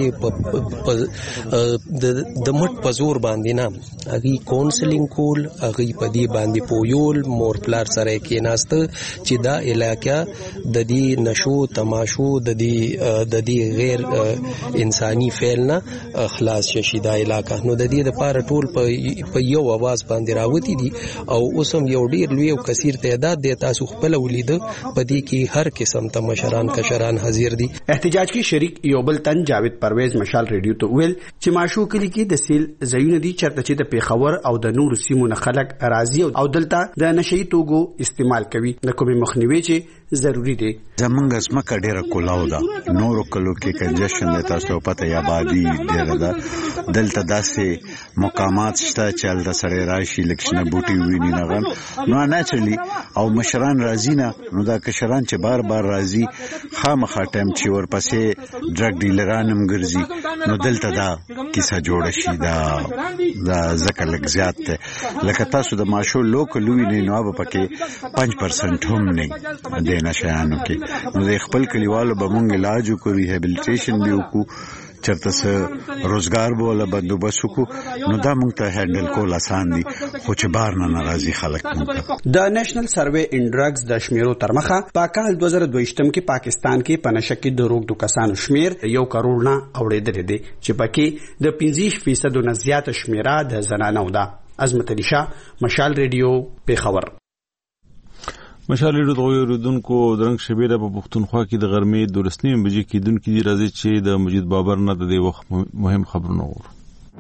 W: د مټ پزور باندې نه اغي کونسلینګ کول، اغي پدی باندې پویول مور پلار سره کې ناست چې دا علاقہ د دې نشو تماشو د دې د دې غیر انساني فعل نه خلاص شي دا علاقہ. نو د دې لپاره ټول په یو आवाज باندې راوتی دي او اوسم یو ډیر لوی او کثیر تعداد دی. تاسو خپل ولید پدی کې هر قسم تم مشران کشران حاضر دي.
V: احتجاج کې شریک یو بل تن جاوید پرویز مشال ریډیو ته ویل چې ماشو کلی کې د سیل زینو دي چرته چې د پیښور او د نور سیمو نه خلک راضي او دلته د نشئی توکو استعمال کوي، د کومې مخنیوي چې ضروری دي.
X: زمونږ اسمه ډیره کولاو ده، نورو کلو کې کنجشن ده، تاسو پته یا بادي ډیره ده. دلته داسې مقامات شته چې هلته سړی راشي لکشنه بوټي ویني نغن نو ناچرلی او مشران راضي نه، نو دا کشران چې بار بار راضي خامخا ټایم چې ورپسې ډرګ ډیلران هم ګرځي نو دلته دا کیسه جوړه شي. دا دا ځکه لږ زیات دی. لکه تاسو د ماشو لوکل وینئ نو هغه پکې پنځ پرسنټ هم نه دی د نشایانو کې. نو د خپل کلیوالو به مونږ علاج وکړو، ریهابیلیټیشن به وکړو، چرته څه روزګار به ولا بندوبست وکړو. نو دا مونږ ته هینډل کول آسان دي، خو چې بار نه ناراضي خلک مونږ.
V: د نېشنل سروې ان ډرګز د شمیرو تر مخه په کال دوه زره دوه کې پاکستان کې په نشه کې د روغ کسانو شمیر یو کروڑ نه اوړېدل دي چې پکې د پنځه فیصد نه زیات شمیره د زنانو ده. عظمت علي شاه، مشال ریډیو، پیښور.
D: مشال ریډیو د اوریدونکو درنګ شبيره په پښتونخوا کې د غرمې دولسنی بجې کې دونکو دی راځي چې د مجید بابر نه د دې وخت مهم خبرونه وره.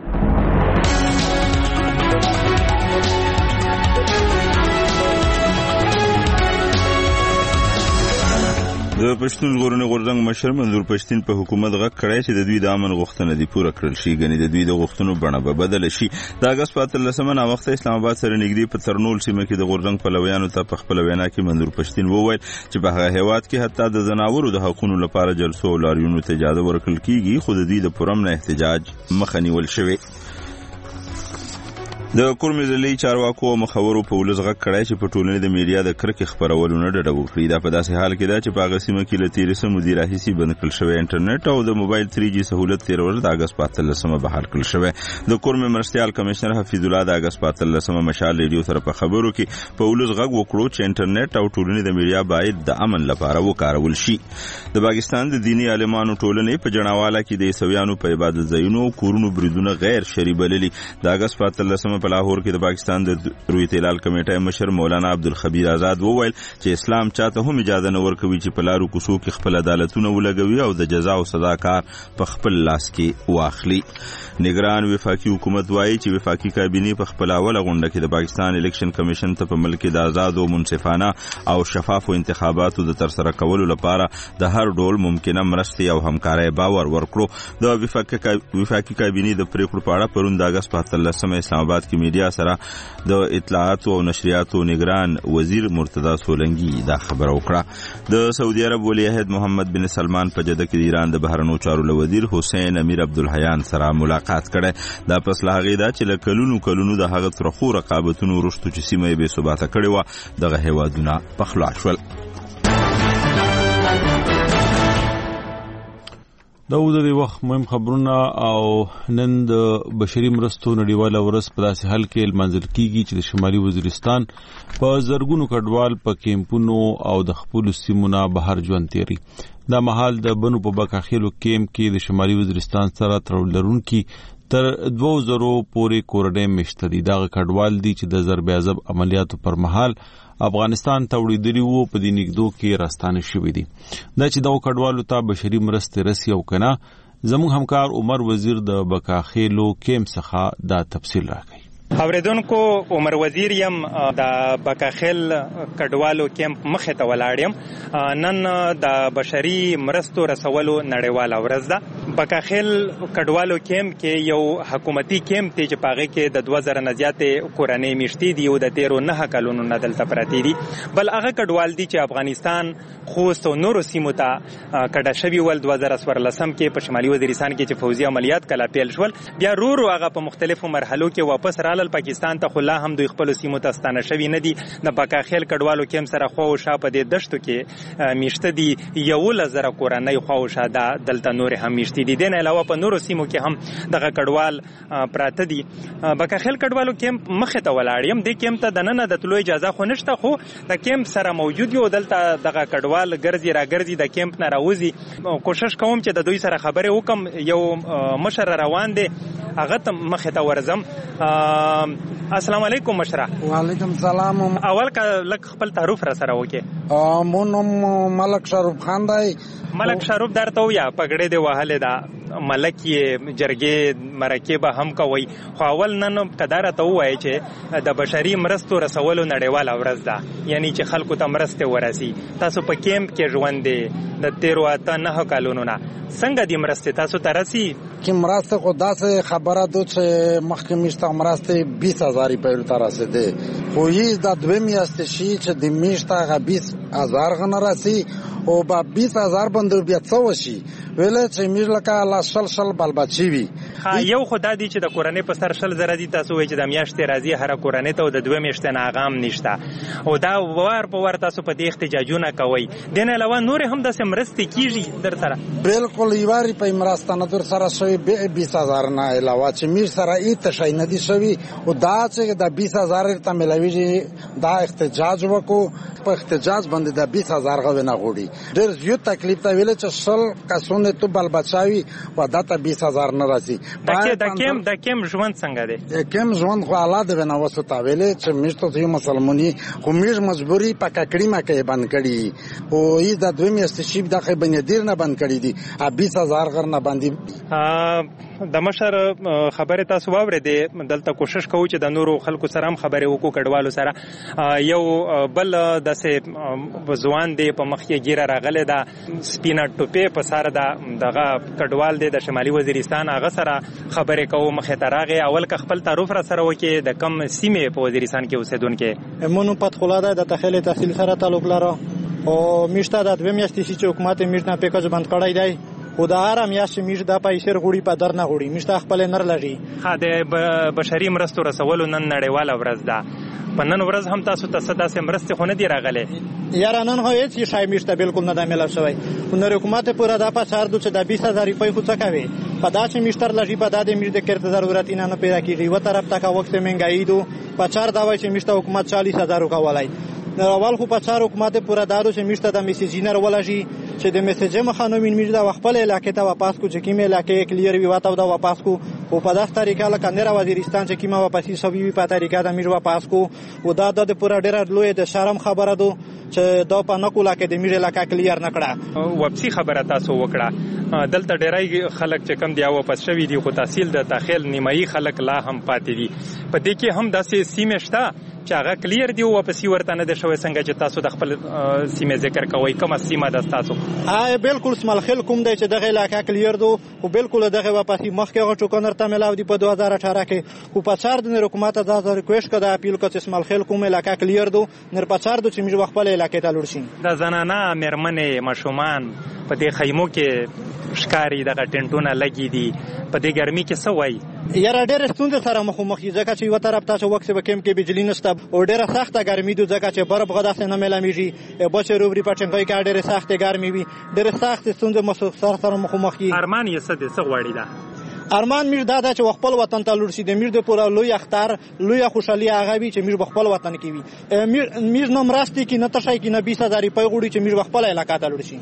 D: د پښتون ژغورنې غورځنګ مشر منظور پښتين په حکومت غږ کړی چې د دوی د امن غوښتنه دي پوره کړل شي، غني د دوی د غوښتنو بڼه به بدل شي. د اگست په اتلسمه نا وخت اسلام آباد سره نږدې په ترنول سیمه کې د غورځنګ پلویانو ته په خپل وینا کې منظور پښتين وویل چې په هغه هیواد کې حتی د زناورو د حقوقو لپاره جلسو او لاریونو ته اجازه ورکړل کیږي، خو د دوی د پرمن احتجاج مخه نیول شوی. د کورمې ضلعي چارواکو مخورو په ولس غږ کړی چې په ټولنې د میډیا د کرکې خپرولو نه ډډه وکړي. دا په داسې حال کې ده چې په هغه سیمه کې له تېرې مودې راهیسې بند کړل شوی انټرنیټ او د موبایل تھری جی سهولت تېره ورځ د اګست په اتلسمه بحال کړل شوی. د کورمې مرستیال کمشنر حفیظ الله د اګست په اتلسمه مشال ریډیو سره په خبرو کې په ولس غږ وکړو چې انټرنیټ او ټولنې د میډیا باید د امن لپاره وکارول شي. د پاکستان د دینی عالمانو ټولنې په جناواله کې د عیسویانو په عبادت ځایونو کورونو بریدونه غیر شرعي بللي. د اګست په اتلسمه په لاهور کې د پاکستان د رویت هلال کمیټې مشر مولانا عبدالخبیر آزاد وویل چې اسلام چاته هم اجازه نه ورکوي چې په لارو کوڅو کې خپل عدالتونه ولګوي او د جزا او سزا کار په خپل لاس کې واخلي. نگران وفاقي حکومت وایي چې وفاقي کابینې په خپل اوله غونډه کې د پاکستان الیکشن کمیشن ته په ملک د آزاد او منصفانه او شفافو انتخاباتو د ترسره کولو لپاره د هر ډول ممکنه مرستې او همکارۍ باور ورکړو. د وفاقي کابینې د پریکړو په اړه پرون د اګست په اتلسمه اسلام آباد کې میډیا سره د اطلاعاتو او نشریاتو نگران وزیر مرتضی سولنگی دا خبر وکړه. د سعودي عرب ولی عہد محمد بن سلمان په جده کې د ایران د بهرنیو چارو وزیر حسین امیر عبدالحیان سره ملاقات کړي. دا پس له هغې ده چې له کلونو کلونو د هغه ترخو رقابتونو وروسته چې سیمه یې بې ثباته کړې وه دغه هیوادونه په خلا شول. دا و د وخت مهم خبرونه او نن د بشري مرستو نړیواله ورځ په داسې حال کې لمانځل کیږي چې د شمالي وزیرستان په زرګونو کډوال په کیمپونو او د خپل سیمونو بهر ژوند تیري. دا مهال د بنو په بکاخیلو کیمپ کې د شمالي وزیرستان سره تړل لرونکي تر دوه زره پورې کورډې مشتري دا کډوال دي چې د ضرب عذاب عملیاتو پر مهال افغانستان ته وړاندې وو په دې نګدو کې راستانه شوې دي. دا چې دا کډوالو ته بشري مرستې رسي او کنه زموږ همکار عمر وزیر د بکاخیلو کیمپ څخه دا تفصیل راکړي.
B: اوریدونکو عمر وزیر یم د بکاخیل کډوالو کیمپ مخه ته ولاړم. نن د بشري مرستو رسولو نړیواله ورځ ده. بکاخیل کډوالو کیمپ کې یو حکومتي کیمپ دی چې پاغه کې د دوه زره نه زیاتې کورنۍ میشتي دي او د تیرو نه کلونو نه دلته پراتی دي. بل هغه کډوال دي چې افغانستان خوست او نورو سیمو ته کډه شوي ول دوه زره څوارلسم کې په شمالي وزیرستان کې چې فوزي عملیات کله پیل شول بیا رورو هغه په مختلفو مرحلو کې واپس را پاکستان ته خلا هم دوی خپل سیمو ته ستانه شوی نه دي. د بکاخیل کډوالو کیمپ سره خو او شا په دې دشتو کې میشته دي یو لزر کورنۍ خو او شا د دلته نور هم میشته دي. دین علاوه په نورو سیمو کې هم دغه کډوال پراته دي. بکاخیل کډوالو کیمپ مخه ته ولاړ یم. د کیمپ ته د نن د تلو اجازه خو نشته خو د کیمپ سره موجود یو دلته دغه کډوال ګرځي را ګرځي د کیمپ نه راوځي. کوشش کوم چې د دوی سره خبرې وکم. یو مشر روان دی هغه ته مخه ته ورزم. السلام علیکم مشره.
F: وعلیکم السلام.
B: اول کا لک خپل تعارف را سره وکي.
F: مون ملک شاروف خان دی.
B: ملک شاروف درته ویا پګړې دی وهله دا ملک یې جرګې مرکه به هم کوي. خو اول نن قدار ته وایي چې د بشري مرستو رسولو نړیواله ورځ ده یعنی چې خلکو ته مرسته ورسي. تاسو په کیمپ کې ژوند دي د تیرو اته نه کلونو نه څنګه دې مرسته تاسو ته رسي؟
F: کې مرسته خو داسې خبره ده چې مخکې میشته مرسته بیست هزار پیل ته رسیده خو هیڅ د دوه میاشتې شي چې د میشته هغه بیست هزار غنه رسي او با بیست هزار باندې بیا څه وشي ویل چې میږ لکه لا شل شل بل بچي وي
B: یو خدای دی چې د کورنۍ په سر شل زره دي تاسو وایي چې د میاشتې راځي هر کورنۍ ته د دوه میاشتې نه اغام نشته او دا وار په وار تاسو په دې احتجاجونه کوي دین علاوه نور هم د سمرستي کیږي در سره
F: بالکل یواري په مرستانه در سره شوی بیس هزار نه علاوه چې میر سره ایت شي نه دي شوی او دا چې د بیس هزار ته ملويږي دا احتجاج وکړو په احتجاج باندې د بیس هزار غو نه غوړي ډېر زیات تکلیف ته ویل چې سل کسونه ته بل بچاوي و دا ته بیس هزار نه راځي
B: د کیم د کیم ژوند څنګه دی
F: کیم ژوند خو الله دې نه وسو تا ویل چې مشته یو مسلمانۍ خو میږ مجبوری په ککړی ما کې بند کړي او ای د دوه میاشتې شیب د خې بنیادیر نه بند کړي دي ا بیس هزار غر نه باندې
B: د مشر خبره تاسو واورېدې دلته کوشش کوو چې د نورو خلکو سره هم خبرې وکړو کډوالو سره یو بل داسې ځوان دی په مخ کې ګیره راغلی دا سپینه ټوپې په سر دا دغه کډوال دی د شمالي وزیرستان هغه سره خبرې کوو مخې ته راغی اول که خپل تعارف را سره وکړي د کم سیمې په وزیرستان کې اوسېدونکي
C: مونږ فتح الله د تخیل تحصیل سره تعلق لرو او میشته د دوه میاشتې چې حکومت میرنا پیکج بند کړی دی او د هر میاشت میش د پیسې غوړي په در نه غوړي میشته خپل نر لږي
B: ها د بشري مرستو رسولو نن نړیواله ورځ ده په نن ورځ هم تاسو ته صدا سه مرستې خو نه دی راغلي
C: یاره نن هو هیڅ شای میشته بالکل نه د ملل شوی نو حکومت پورا د پاسار د چې د بیس هزار روپۍ خو څه کوي په داسې میشتر لږی په دادې میش د کړه ضرورت نه نه پیدا کیږي و طرف ته کا وخت مهنګای دو په چار دا وای چې میشته حکومت چالیس هزار کولای اول خو په چار حکومت پورا دادو چې میشته د میسیجینر ولاشي چې د میسیج مخانو مين میش د خپل علاقې ته واپس کو چې کیمه علاقې کلیر وي واته د واپس کو او په دغه طریقه لکه نره وزیرستان چې کیمه واپسی سوي وي په طریقه د میش واپس کو او دا د پورا ډیر لوی د شرم خبره ده چې دا په نکولا کې د میش علاقې کلیر نکړه
B: واپسی خبره تاسو وکړه دلته ډیرای خلک چې کم دی واپس شوی دی خو تحصیل د تخیل نیمایي خلک لا هم پاتې دي په دې کې هم داسې سیمه شته چې هغه کلیر دی واپسی ورته نه د شوی څنګه چې تاسو د خپل سیمه ذکر کوئ کومه سیمه د تاسو
C: آ بالکل سمال خل کوم دی چې دغه علاقې کلیر دو او بالکل دغه واپسی مخکې غو چوکنر ته ملاو دی په دوه هزار اठारह کې او په چار د حکومت د ریکوست کړه اپیل کړه چې سمال خل کوم علاقې کلیر دو نر په چار د چې موږ خپل علاقې ته لور شي
B: د زنانه مرمنې مشومان په دې خیمو کې شکاري دغه ټنټونه لګي دي په دې ګرمي کې څه وای
C: یاره ډېر ستونزې سره مخامخ یو ځکه چې یو طرف تاسو وخت به کم کې بجلی نشته او ډېره سخته ګرمي ده ځکه چې برف غداسه نه ملاميږي بچ روبري پټنګي کې ډېره سخته ګرمي وي ډېره سخت ستونزې مخ سره مخامخ کی
B: ارمان یې څه دي څه غواړي دا
C: ارمان میر دا چې خپل وطن ته لور شي د میر د پورا لوی اختر لوی خوشحالي هغه وي چې میر خپل وطن کې وي میر میر نو مرستي کې نه تشای کې نه بیس هزار روپۍ غوړي چې میر خپل علاقې ته لور شي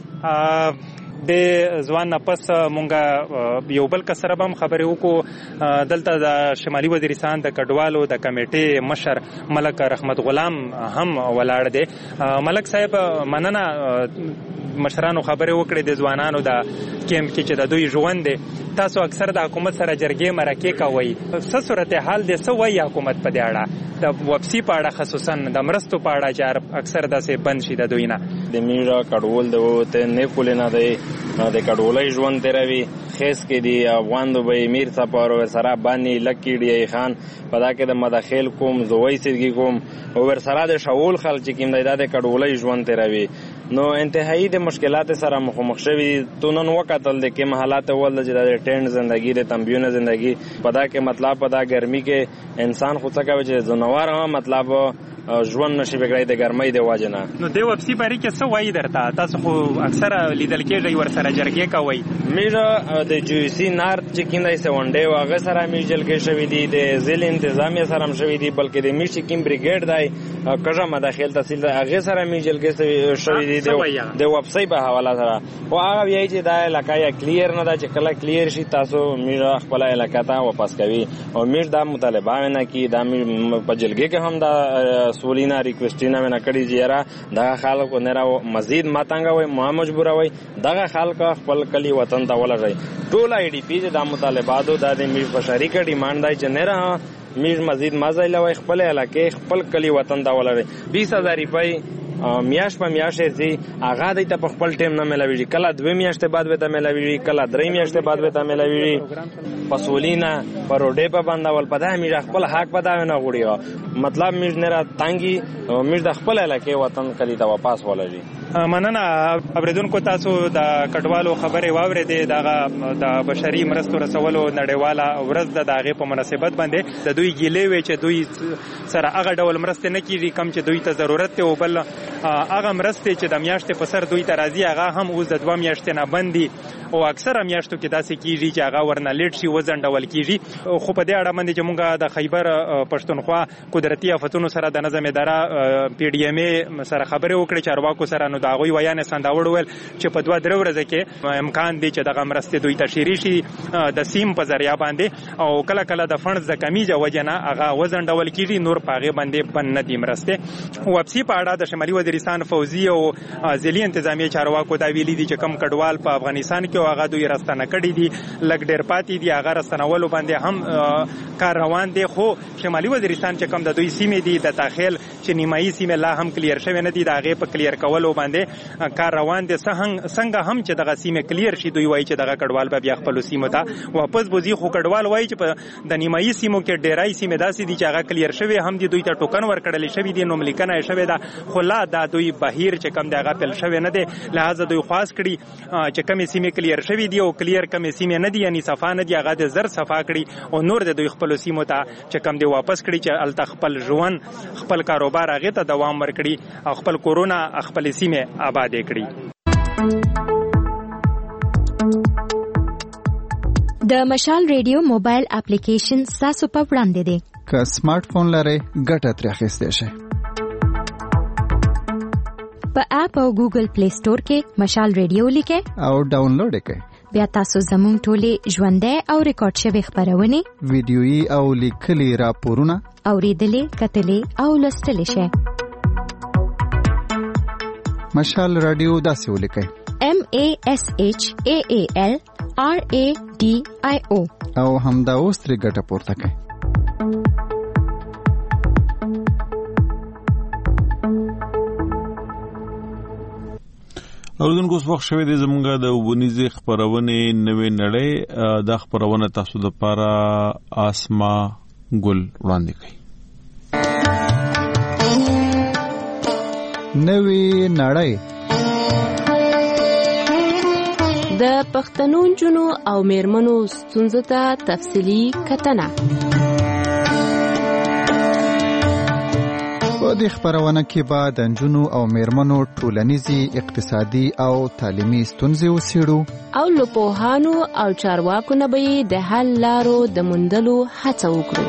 B: د ځوان نه پس مونږه یو بل کسره هم خبرې وکړو دلته د شمالي وزیرستان د کډوالو د کمیټې مشر ملک رحمت غلام هم ولاړ دی ملک صاحب مننه مشرانو خبرې وکړې د ځوانانو د کیمپ کې چې د دوی ژوند دی تاسو اکثر د حکومت سره جرګې مرکې کوي څه صورتحال دی څه وایي حکومت په دې اړه د واپسی په اړه خصوصا د مرستو په اړه چې اکثر داسې بند شي د دوی نه
G: د میرا کډوال د وته نه کول نه دی د کډوالۍ ژوند تیروي خیس کې دی افغان دوی میر صفار ور سره باندې لکی دی خان پدا کې د مداخل کوم زوی سیدګي کوم او ور سره د شاول خل چې کیم د کډوالۍ ژوند تیروي نو انتهایی د مشکلات سره مخامخ شوی تو نن وکتل د کوم حالات ول چې د ټینټ زندگی د تنبیونه زندگی پدا کې مطلب پدا ګرمي کې انسان خو څه کوي چې جنوار هم مطلب ژوند نشي بګړای د ګرمۍ د واجنه
B: نو د واپسی بری کې څه وایي درته تاسو خو اکثر لیدل کېږي ور سره جرګې کوي
G: میرا د جوسی نارت چې کیندای سونډې واغه سره میجل کې شوی دی د ځل انتظامیه سره هم شوی دی بلکې د میشي کیم بریګیډ دی کژه مداخل تحصیل هغه سره میجل کې شوی دی د وبسای په حواله سره او هغه وایي چې دا علاقې کلیر نه ده چې کله کلیر شي تاسو میرا خپل علاقې ته واپس کوي او میر دا مطالبه نه کی دا په جلګې کې هم دا سولینا ریکوستینا مې نکړی جیرا دا خلکو نه راو مزید ماتنګ وای ما مجبور وای دا خلک خپل کلی وطن ته ولړی ټول ای ډی پی د مطالباتو د میر بشری کا ډیماند دی چې نه را میر مزید مزایله وای خپل علاقې خپل کلی وطن ته ولړی بیس هزار روپۍ میاش په میاش ورځي هغه د ته په خپل ټیم نه ملاويږي کله دوه میاشتې بعد به ته ملاويږي کله درې میاشتې بعد به ته ملاويږي پسولینا پروډې په باندې ول پدای میږي خپل حق پدای نه غوړي مطلب میږ نه را تانګي میږ د خپل علاقې وطن کلی ته واپس ولري
B: مننه اوریدونکو تاسو د کډوالو خبرې واورېدې دغه د بشري مرستو رسولو نړیواله ورځ د دغه په مناسبت باندې د دوی ګیلې وی چې دوی سره هغه ډول مرسته نه کیږي کم چې دوی ته ضرورت ته او بل هغه مرسته چې د میاشتې په سر دوی ته راځي هغه هم اوس د دوه میاشتې نه بندي او اکثره میاشتو کې داسې کیږي چې هغه ورنه لیټ شي وزنډول کیږي خو په دې اړه باندې چې موږ د خیبر پښتونخوا قدرتي آفتونو سره د نظم اداره پی ډی ام ای سره خبرې وکړې چارواکو سره نو دا غوي ویان سنداوړ ول چې په دوه درو ورځې کې امکان دی چې دغه مرسته دوی ته شيري شي د سیم په ذریعہ باندې او کله کله د فنډز د کمی وجنه هغه وزنډول کیږي نور پاغه باندې بن ندي مرسته واپسی په اړه د شمالي وزیرستان فوزي او ځلي انتظامی چارواکو دا ویلي دي چې کم کډوال په افغانستان کې هغه دوی راستنه کړي دي لګ ډیر پاتې دي هغه راستنولو باندې هم کار روان دي خو شمالي وزیرستان چې کم د دوی سیمې دي د داخل چې نیمایي سیمه لا هم کلیر شوی نه دي دا غي په کلیر کولو باندې کار روان دي څنګه هم چې دغه سیمه کلیر شي دوی وایي چې دغه کډوال به بیا خپل سیمه ته واپس بوزي خو کډوال وایي چې په د نیمایي سیمو کې ډیرای سیمه داسې دي چې هغه کلیر شوی هم دي دوی ته ټوکن ورکړل شوی دي نو ملکانه شوی دا خو لا دا دوی بهیر چې کم دغه پل شوی نه دي لہذا دوی خاص کړي چې کم سیمه کلیر شوی دي او کلیر کم سیمه نه دي یعنی صفا نه دي هغه د زر صفا کړي او نور د دوی خپل سیمو ته چې کم دی واپس کړي چې ال خپل ژوند خپل کاروبار هغه ته دوام ورکړي او خپل کورونا خپل سیمه آباد کړي
H: د مشال ریډیو موبایل اپلیکیشن تاسو په وړاندې دی
M: که سمارټ فون لرئ ګټه ترې اخیستی شئ
H: په اپ او ګوګل پلی سٹور کې مشال ریډیو لیکئ
M: او ډاونلوډ یې کړئ
H: بیا تاسو زموږ ټولې ژوندۍ او ریکارډ شوي خبرونه
M: ویډیويي او لیکلي راپورونه
H: اوریدلې کتلې او لوستلې شئ
M: مشال رادیو داسې ولیکئ
H: M A S H A A L R A D I O
M: او همدا اوس ترې ګټه پورته کړئ
D: اوردونکو اوس وخت شوی دی زمونږ د وبونیزې خپرونې نوې نړۍ دا خپرونه تاسو دپاره آسما ګل وړاندې کوي
M: نوې نړۍ
I: د پښتنو نجونو او میرمنو ستونزو ته تفصیلي کتنه
M: په دې خپرونه کې به د نجونو او میرمنو ټولنیزي اقتصادي او تعلیمي ستونزې وڅېړو
I: او له پوهانو او چارواکو نه به د حل لارو د موندلو هڅه وکړو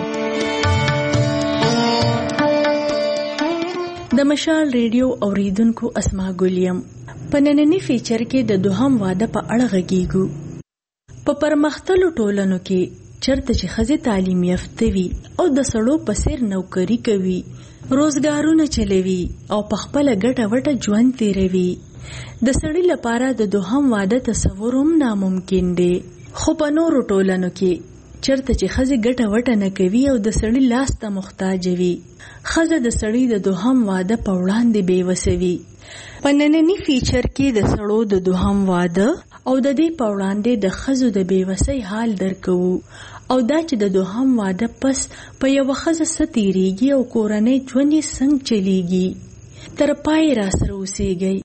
K: د مشال ریډیو اوریدونکو اسما ګولیم په نننی فیچر کې د دوهم واده په اړه غږیږو په پرمختللو ټولنو کې چرته چې ښځې تعلیم یافته وي او د سړو په څیر نوکري کوي روزګارونه چلوي او په خپله ګټه وټه ژوند تیروي د سړي لپاره د دوهم واده تصور هم ناممکن دی خو په نورو ټولنو کې چرته چې ښځې ګټه وټه نه کوي او د سړي لاس ته محتاج وي ښځه د سړي د دوهم واده په وړاندې بېوسه وي په نننی فیچر کې د سړو د دوهم واده او د دې په وړاندې د ښځو د بېوسۍ حال درکوو او دا چې د دوهم واده پس په یوه ښځه څه تېرېږي او کورنۍ ژوند یې څنګه چلیږي تر پای راسره اوسیږئ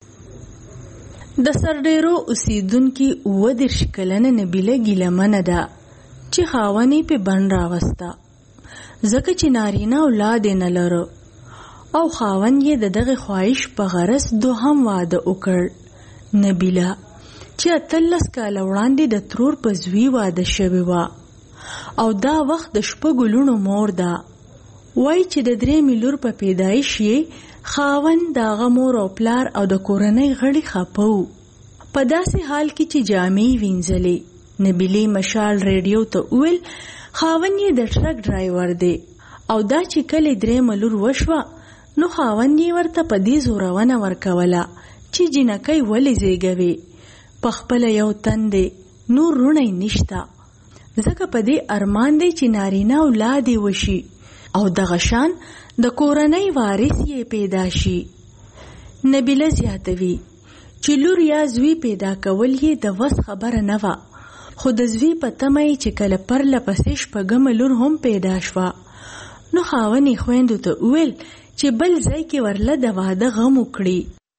K: د سرډیرو اوسیدونکي اووه دېرش کلنه نبیله ګیلمنه ده چې خاوند یې پې بند راوسته ځکه چې نارینه اولاد یې نه لره او خاوند یې د دغه خواهش په غرض دوهم واده وکړ نبیله چې اتلس کاله وړاندې د ترور په زوی واده شوې وه او دا وخت د شپږو لوڼو مور ده وایي چې د درېیمې لور په پیدایش یې خاوند د هغه مور او پلار او د کورنۍ غړي خفه وو په داسې حال کې چې جامې یې وینځلې نبیلې مشال ریډیو ته وویل خاوند یې د ټرک ډرایور دی او دا چې کله درېیمه لور وشوه نو خاوند یې ورته په دې زورونه ورکوله چې جنکۍ ولې زیږوي پخپله یو تن دی نور رونی نشته ځکه په دې ارمان دی چې نارینه اولاد یې وشي او دغه شان د کورنۍ وارث یې پیدا شي نبیله زیاتوي چې لور یا زوی پیدا کول یې د وس خبره نه وه، خو د زوی په تمه یې چې کله پرله پسې شپږمه لور هم پیدا شوه، نو خاوند یې خویندو ته وویل چې بل ځای کې ورله د واده غم وکړي.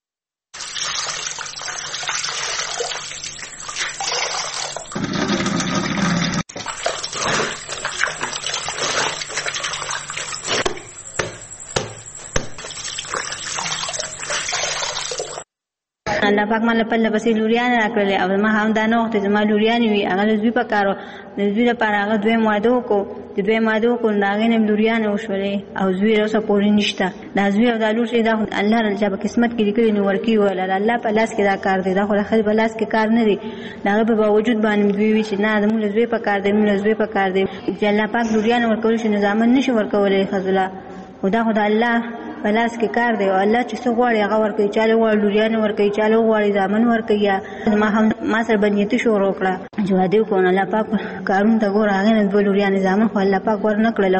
J: الله پاک مله په لبسې لوریان راکړلې او ما هم دا نه وخت چې ما لوریان وي هغه زوی په کارو د زوی لپاره هغه دوی ماده وکړو د دوی ماده وکړو دا غنم لوریان وشولې او زوی اوسه پورې نشته. دا زوی او دا لور چې دا الله رل جاب قسمت کې لیکلي نو ورکی ولا الله په لاس کې دا کار دی، دا خو خل په لاس کې کار نه دی. دا په باوجود باندې دوی وی چې نه زموږ زوی په کار دی، موږ زوی په کار دی چې الله پاک لوریان ورکول شي نظام نشي ورکولې خزله او دا خدای الله پلاس کې کار دی او الله چې څو غواړي هغه ورکوي، چاله غواړي لوریان ورکوي، چاله غواړي ځامن ورکوي. ما هم ما سره بنیتی شروع کړه چې واده وکړو، الله پاک کارون ته ګور هغه نه دوه لوریان ځامن خو الله پاک ور نه کړل.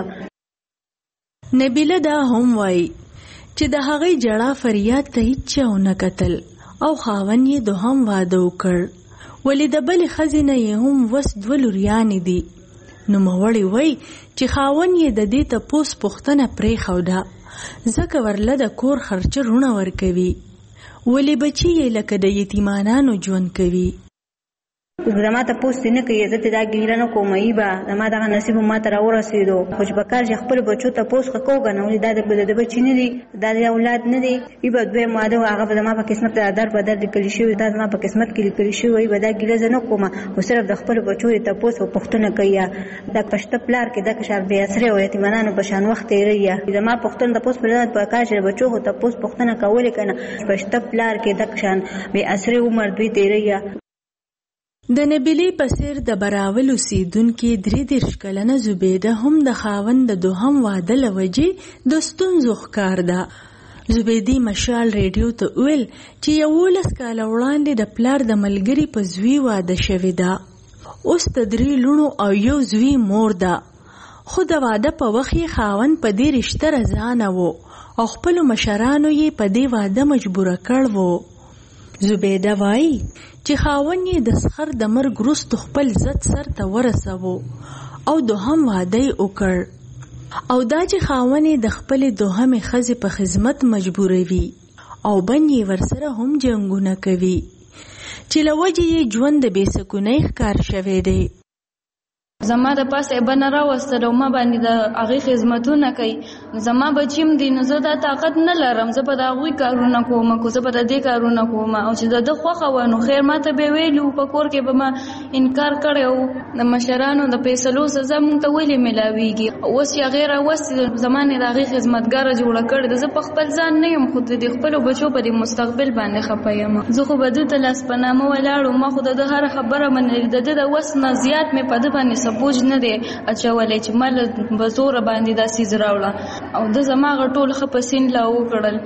K: نبیله دا هم وایي چې د هغې جړه فریاد ته هیڅ ونه کتل او خاوند یې دوهم واده وکړ، ولې د بلې ښځې نه یې هم وس دوه لوریانې دي. نوموړی وایي چې خاوند یې د دې تپوس پوښتنه پرېښوده ځکه ورله د کور خرچه رونه ورکوي، ولې بچي یې لکه د یتیمانانو ژوند کوي.
J: زما ته پوس نه کوي، زه ته دا ګیره نه کوم ایبا زما دغه نصیب ما ته راورسېدو، خو چې په کار چې خپل بچو ته پوس کوو نه ولې دا د بچي نه دي، دا د اولاد نه دي. ایبا دوی ماده هغه زما په قسمت در په در لیکل شوي، دا زما په قسمت کې لیکل شوي، ایبا دا ګیره زه نه کوم، خو صرف د خپل بچو ته پوس او پوښتنه کوي. دا پښته پلار کې دا کشر بې اسره او یتیمانانو په شان وخت تېروي. زما پوښتنه د پوس په په کار چې بچو ته پوس پوښتنه کول کنه پښته پلار کې دا کشان بې اسره عمر دوی تېروي.
K: د نبیلې په څېر د براول اوسېدونکې درې دېرش کلنه زبیده هم د خاوند د دوهم واده له وجې د ستونزو ښکار ده. زبیدې مشال ریډیو ته وویل چې یولس کاله وړاندې د پلار د ملګري په زوی واده شوې ده، اوس د درې لوڼو او یو زوی مور ده، خو د واده په وخت یې خاوند په دې رشته رضانه و او خپلو مشرانو یې په دې واده مجبوره کړ و. زبیده وایي چې خاوند یې د سخر د مرګ وروسته خپل عزت سر ته ورسوه او دوهم واده یې وکړ، او دا چې خاوند یې د خپلې دوهمې ښځې په خدمت مجبوروي او بن یې ورسره هم جنګونه کوي چې له وجې یې ژوند د بې سکونۍ ښکار شوی دی.
L: زما د پاسه بنه راوستل او ما باندې د هغې خدمتونه کوي، زما بچیم دی نو زه دا طاقت نه لرم، زه به د هغوی کارونه کوم کو زه به د دې کارونه کوم، او چې د ده خوښه وه نو خیر ما ته به ویلي وو، په کور کې به ما انکار کړی وو. د مشرانو د فیصلو سزا مونږ ته ولې میلاویږي، اوس چې هغې راوستې زما نه د هغې خدمتګاره جوړه کړې ده، زه په خپل ځان نه یم خو د خپلو بچو په دې مستقبل باندې خفه یم. زه خو به ده ته لاس په نامه ولاړو، ما خو د ده هره خبره منلې، د ده د وس نه زیات مې په ده باندې بوج نه دی اچولی چې ما له بزوره باندې دا سیز راوړه او د زما هغه ټول ښه په سین لا وکړل.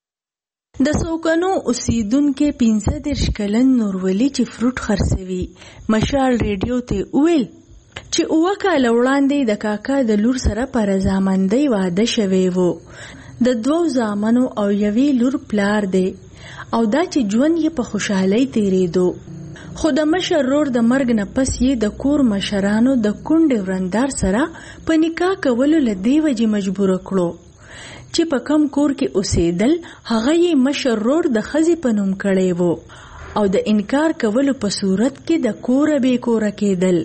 K: د څوکنو اوسېدونکي پنځه دېرش کلن نورولي چې فروټ خرڅوي مشال ریډیو ته وویل چې اووه کاله وړاندې د کاکا د لور سره په رضامندۍ واده شوی و، د دوو زامنو او یوې لور پلار دی او دا چې ژوند یې په خوشحالۍ تېرېدو، خو د مشر رور د مرګ نه پس یې د کور مشرانو د کونډې ورندار سره په نکاح کولو له دې وجې مجبوره کړو چې په کم کور کې اوسېدل هغه یې مشر رور د ښځې په نوم کړی و او د انکار کولو په صورت کې د کوره بې کوره کېدل.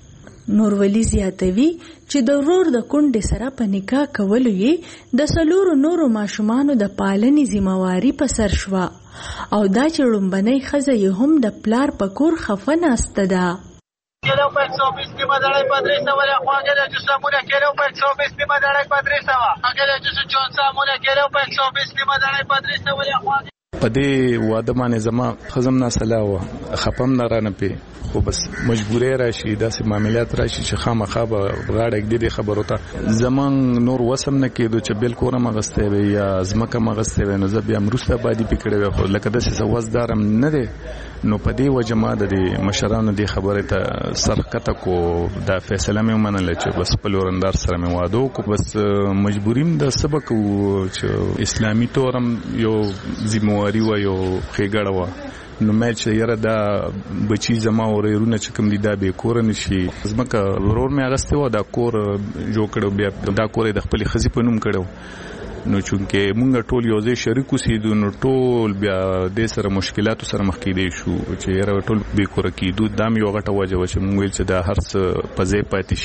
K: نورولي زیاتوي چې د ورور د کونډې سره په نکاح کولو یې د څلورو نورو ماشومانو د پالنې ذمہواري په سر شوه او دا چې لومبنۍ ښځه یې هم د پلار په کور خفه ناسته ده.
O: کیلو په یک سو بیس نیمه دړۍ په درې سوه له خوا کېده چې سامونه کیلو په یک سو بیس نیمه دړۍ په درې سوه هغې چې چون سامونه کیلو په یک سو بیس نیمه دړۍ په درې سوه له خوا.
P: په دې واده باندې زما ښځه هم ناسله وه، خفه هم نه رانه پې، خو بس مجبورۍ راشي، داسې معاملات راشي چې خامخا به غاړه ږدي دې خبرو ته. زمونږ نور وس هم نه کېدو چې بل کور هم اخیستی وی یا ځمکه هم اخیستی وی، نو زه بیا هم وروسته ابادي پې کړې وی، خو لکه داسې څه وس دار هم نه دی نو په دې وجه ما د مشرانو د خبره ته سرکته کو دا فیصله مې ومنله چې بس په لورندار سره مې واده وکړو. بس مجبوریم د سبق چې اسلامي تورم یو ذمہواری و یو خېګړه و. نو مې چې یاره دا بچی زما ورېرونه چې کوم دي دا به کور نشي. زمکه ورور مې اغسته و دا کور جوړ کړو، بیا دا کور د خپل خزي په نوم کړو. نو چونکه مونږ ټول یو ځای شریک اوسېدو نو ټول بیا د سره مشکلاتو سره مخ کېدې شو چې یاره ټول به کور کېدو. دا مې یو غټه وجه و چې مونږ ویل چې دا هر څه په ځای پاتې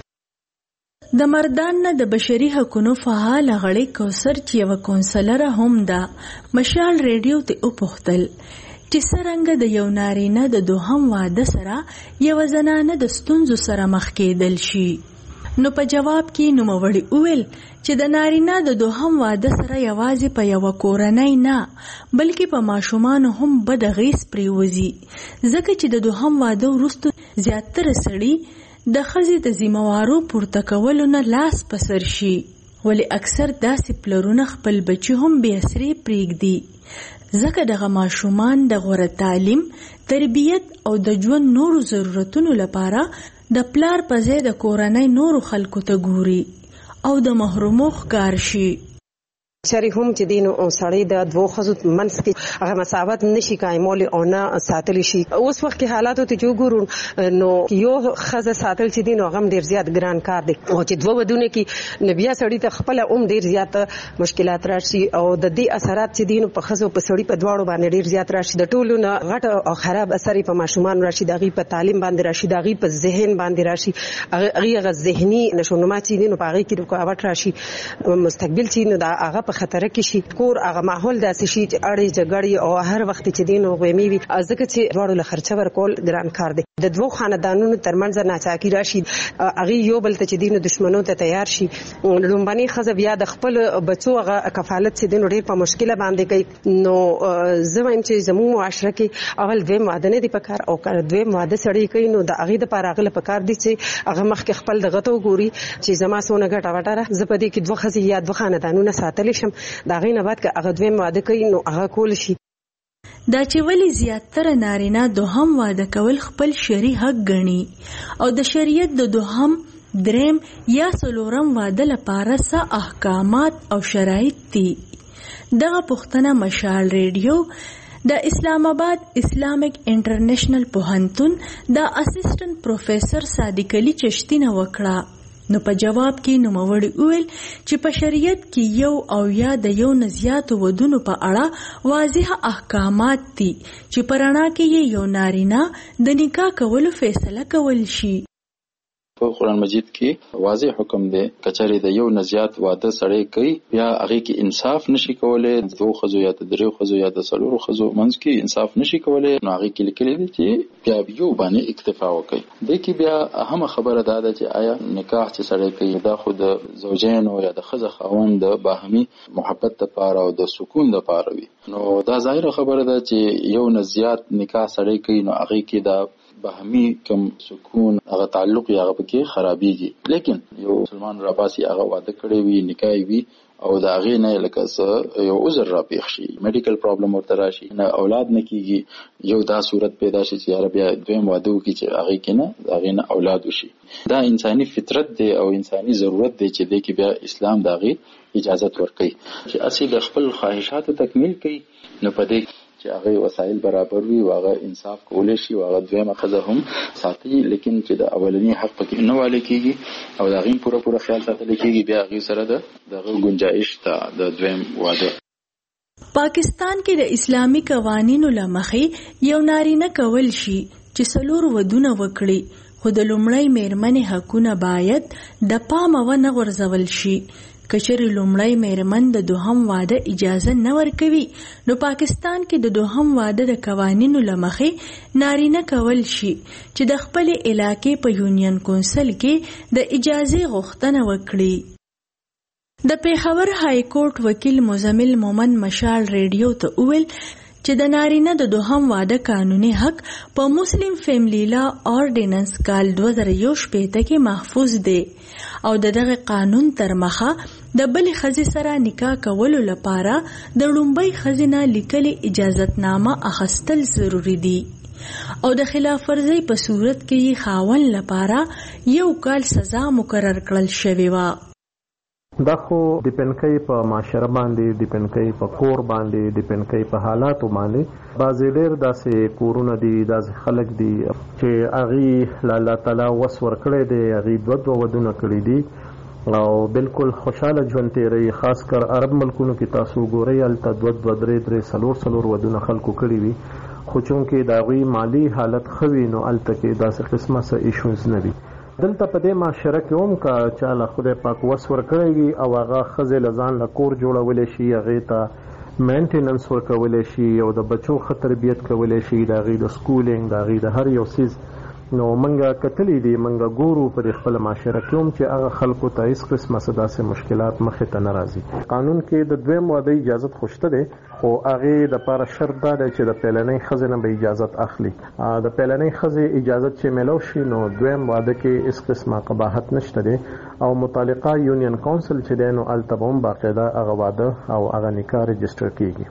P: شي.
K: د مردان نه د بشري حقوقو فعال غړي کوثر چې یو کونسلر هم ده مشال ریډیو ته وپوښتل چې څرنګه د یو نارینه د دوهم واده سره یو زنانه د ستونزو سره مخ کېدل شي. نو په جواب کې نوموړي وویل چې د نارینه د دوهم واده سره یوازې په یو کورنۍ نه بلکې په ماشومانو هم بد اغېز پریوزي، ځکه چې د دوهم واده وروسته زیاتره سړي د ښځې د ذمہوارو پورته کولو نه لاس په سر شي، ولی اکثر داسې پلرونه خپل بچي هم بې اثرې پریږدي، ځکه دغه ماشومان د غوره تعلیم، تربیت او د ژوند نورو ضرورتونو لپاره د پلار په ځای د کورنۍ نورو خلکو ته ګوري او د محرومو ښکار شي.
N: چری هم چې دینو سړی د دوه خزو منس کې هغه مساوات نشي قائمول او نه ساتل شي. اوس وخت کې حالاتو ته جو ګورو نو یو خزه ساتل چې دینو هغه ډیر زیات ګران کار دی او چې دوه ودونه کې نبیا سړی ته خپل اوم ډیر زیات مشکلات راشي او د دې اثرات چې دینو په خزو په سړی په دواړو باندې ډیر زیات راشي. د ټولو نه غټ او خراب اثر په ماشومان راشي، دغه په تعلیم باندې راشي، دغه په ذهن باندې راشي، هغه ذهني نشونما چې دینو په هغه کې رکاوټ راشي، مستقبل چې نو دا هغه خطر کې شي. کور هغه ماحول داسې شي چې اړې جګړې او هر وخت چې دین او غوېمي وي، ځکه چې دواړو له خرچه ورکول ګران کار دی. د دوه خاندانونو ترمنځ ناڅاقي راشي، هغه یو بل ته چې دین دشمنو ته تیار شي. لومبني خزه بیا د خپل بچو هغه کفالت چې دین ډېر په مشکله باندې کوي. نو زه وایم چې زموږ معاشره کې اول دوه واده نه دی پکار او دوه واده سړی کوي نو د هغه د پاره غل پکار دي چې هغه مخکې خپل دغه ته وګوري چې زما سونه ګټه وټاره زه په دې کې دوه خزه یا دوه خاندانونه ساتل شم. دا غي نه بعد که هغه دویم واده کوي نو هغه کول شي.
K: دا چې ولی زیاتره نارینه دوهم واده کول خپل شرعي حق ګڼي او د شریعت د دوهم، دریم یا څلورم واده لپاره څه احکامات او شرایط دي. دغه پوښتنه مشال ریډیو د اسلام آباد اسلامیک انټرنیشنل پوهنتون د اسسټنټ پروفیسر صادق علي چشتي نه وکړه. نو په جواب کې نوموړي وویل چې په شریعت کې یو او یا د یو نه زیاتو ودونو په اړه واضح احکامات دي چې په رڼا کې یې یو نارینه د نکاح کولو فیصله کول شي.
Q: په قرآن مجید کې واضح حکم دی کچاري د یو نه زیات واده سړی کوي بیا هغه کې انصاف نشي کولای، د دوه خزو یا د دریو خزو یا د څلورو خزو منځ کې انصاف نشي کولای، نو هغه کې لیکل دي چې بیا یو باندې اکتفا وکړي. د کې بیا اهم خبره دا ده چې آیا نکاح چې سړی کوي دا خو د زوجین او یا د خزه خاوند د باهمي محبت لپاره او د سکون لپاره وي. نو دا ظاهره خبره ده چې یو نه زیات نکاح سړی کوي نو هغه کې دا باهمي کم سکون هغه تعلق یا هغه کې خرابيږي. لیکن یو مسلمان راباسي هغه واده کړی وي، نکاح وي او دا غي نه لکه څه یو عذر را پیښ شي، میډیکل پرابلم ورته راشي، نه اولاد نه کیږي، یو دا صورت پیدا شي چې یاره بیا دویم واده وکړي چې هغه کې نه هغه نه اولاد وشي. دا انساني فطرت دی او انساني ضرورت دی چې د کې بیا اسلام دا غي اجازه ورکړي چې اصل خپل خواهشاتو تکمیل کړي. نو په دې چې هغه وسایل برابر وي واغه انصاف کولای شي واغه دویمه خزه هم ساتي، لیکن چې د اولنی حق پکې نه والي کیږي او دا غي پوره پوره خیال ساتل کیږي بیا غي سره د دغه گنجائش ته د دویم واده.
K: پاکستان کې د اسلامي قوانینو لمخې یو نارینه کول شي چې څلور ودونه وکړي، خو د لومړی میرمنې حقونه باید د پامه ونه غورځول شي. کچری لومړی میرمن د دوهم واده اجازه نه ورکوي نو پاکستان کې د دوهم واده د قوانینو لمخې نارینه کول شي چې د خپل علاقې په یونین کونسل کې د اجازه غوښتنه وکړي. د پیښور های کورټ وکیل مزمل مومن مشال ریډیو ته وویل چې د نارینه د دوهم واده قانوني حق په مسلم فیملی لا اورډیننس کال دوه زره یو شپېته کې محفوظ دی او د دغه قانون تر مخه د بلې ښځې سره نکاح کولو لپاره د لومړۍ ښځې نه لیکلې اجازتنامه اخیستل ضروري دي او د خلاف ورزۍ په صورت کې یې خاوند لپاره یو کال سزا مقرر کړل شوې وه.
R: دا خو ډیپند کوي په معاشره باندې، ډیپند کوي په کور باندې، ډیپند کوي په حالاتو باندې. بعضې ډېر داسې کورونه دي، داسې خلک دي چې هغې له الله تعالی وس ورکړی دی، هغې دوه دوه ودونه کړي دي او بالکل خوشحاله ژوند تېروي. خاص کر عرب ملکونو کې تاسو ګورئ هلته دوه دوه درې درې څلور څلور ودونه خلکو کړي وي، خو چونکې د هغوی مالي حالت ښه وي نو هلته کې داسې قسمه څه ایشوز نه وي. دلته په دې معاشره کې هم که چا له خدای پاک وس ورکړی وي او هغه ښځې له ځان له کور جوړولی شي، هغې ته مینټیننس ورکولی شي او د بچو ښه تربیت کولی شي، د هغې د سکولینګ، د هغې د هر یو څیز. نو موږ کتلی دي، موږ ګورو په دې خپله معاشره کې هم چې هغه خلکو ته هېڅ قسمه څه داسې مشکلات مخې ته نه راځي. قانون کې د دویم واده اجازت خو شته دی، خو هغې دپاره شرط دا دی چې د پیلنۍ ښځې نه به اجازت اخلي. د پیلنۍ ښځې اجازت چې میلو شي نو دویم واده کې هېڅ قسمه قباحت نشته دی او متعلقه یونین کونسل چې دی نو هلته به هم باقاعده هغه واده او هغه نکاح رجسټر کېږي.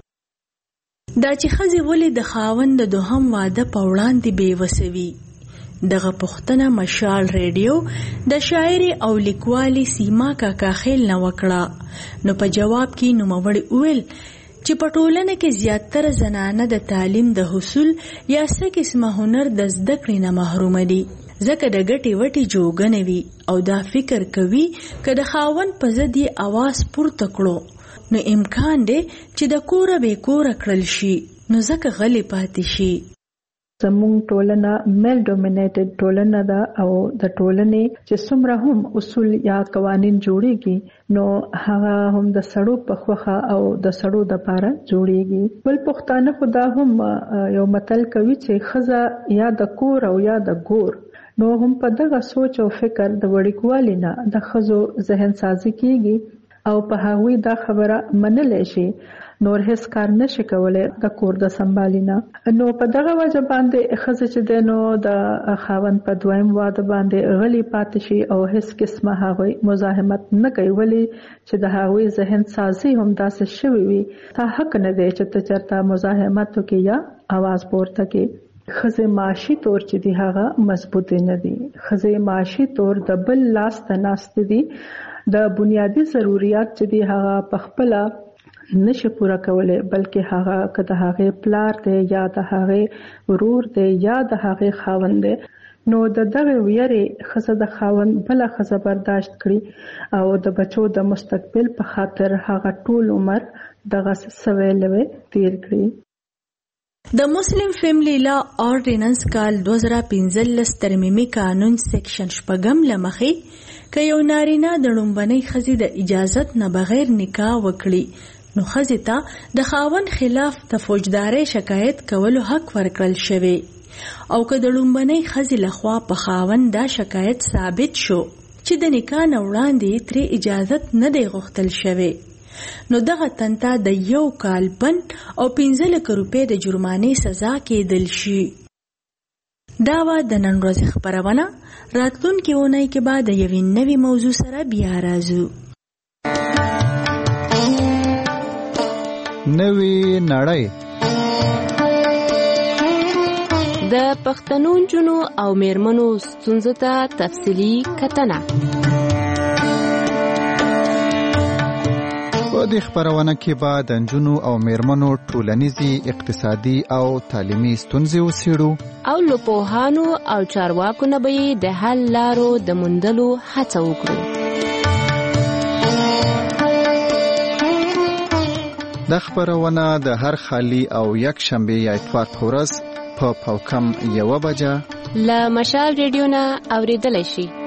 K: دا چې ښځې ولې د خاوند د دوهم واده په وړاندې بېوسه وي، دغه پوښتنه مشال ریډیو د شاعري او لیکوالي سیما کاکا خیل نه وکړه. نو په جواب کې نوموړي وویل چې په ټولنه کې زیاتره زنانه د تعلیم د حصول یا څه قسمه هنر د زده کړې نه محرومه دي، ځکه د ګټې وټې جوګنه وي او دا فکر کوي که د خاوند په ضد یې اواز پورته کړو نو امکان دی چې د کوره بې کوره کړل شي، نو ځکه غلې پاتې شي.
S: زموږ ټولنه میل ډومینیټډ ټولنه ده او د ټولنې چې څومره هم اصول یا قوانین جوړیږي نو هغه هم د سړو په خوخه او د سړو د پاره جوړیږي. بل پښتانه خدا هم یو متل کوي چې ښځه یا د کور او یا د ګور، نو هم په دغه سوچ او فکر د وړوکوالي نه د ښځو ذهن سازي کیږي او په هغوی دا خبره منلی شي نور هیڅ کار نشي کولای د کور د سنبالینا. نو په دغه وجه باندې ښځه چې دی نو د خاوند په دویم واده باندې غلی پاتې شي او هیڅ قسمه هغوی مزاحمت نه کوي، ولې چې د هغوی ذهن سازي هم داسې شوي وي تا حق نه دی چې ته چېرته مزاحمت وکړي یا اواز پورته کړي. ښځې معاشي طور چې دی هغه مضبوطې نه دي، ښځې معاشي طور د بل لاس ته ناستې دي، د بنیادي ضروریات چې دی هغه په خپله نشي پوره کولی، بلکې هغه که د هغې پلار دی یا د هغې ورور دی یا د هغې خاوند دی نو د دغه ویرې ښځه د خاوند بله ښځه برداشت کړي او د بچو د مستقبل په خاطر هغه ټول عمر دغه سوی لوی تیر کړي.
K: د مسلم فیملی لا اورډیننس کال دوه زره پنځلس ترمیمي قانون سیکشن شپږم له مخې که یو نارینه د لومبنۍ ښځې د اجازت نه بغیر نکاح وکړي نو ښځې ته د خاوند خلاف د فوجدارۍ شکایت کولو حق ورکړل شوی او که د لومبنۍ ښځې لخوا په خاوند دا شکایت ثابت شو چې د نکاح نه وړاندې ترې اجازت نه دی غوښتل شوی نو دغه تن ته د یو کال بند او پنځه لکه روپۍ د جرمانې سزا کېدل شي. دا وه د نن ورځې خپرونه. راتلونکې اونۍ کې به د یوې نوې موضوع سره بیا راځو.
M: نوې نړۍ
I: د پښتنو نجونو او میرمنو ستونزو ته تفصیلي کتنه.
M: په دې خپرونه کې به د نجونو او میرمنو ټولنیزي، اقتصادي او تعلیمي ستونزې وڅېړو
I: او له پوهانو او چارواکو نه به یې د حل لارو د موندلو هڅه وکړو.
M: دا خپرونه د هر خالي او یک شنبه یا اتوار په ورځ په پاوکم یوه بجه
I: له مشال ریډیو نه اورېدلی شي.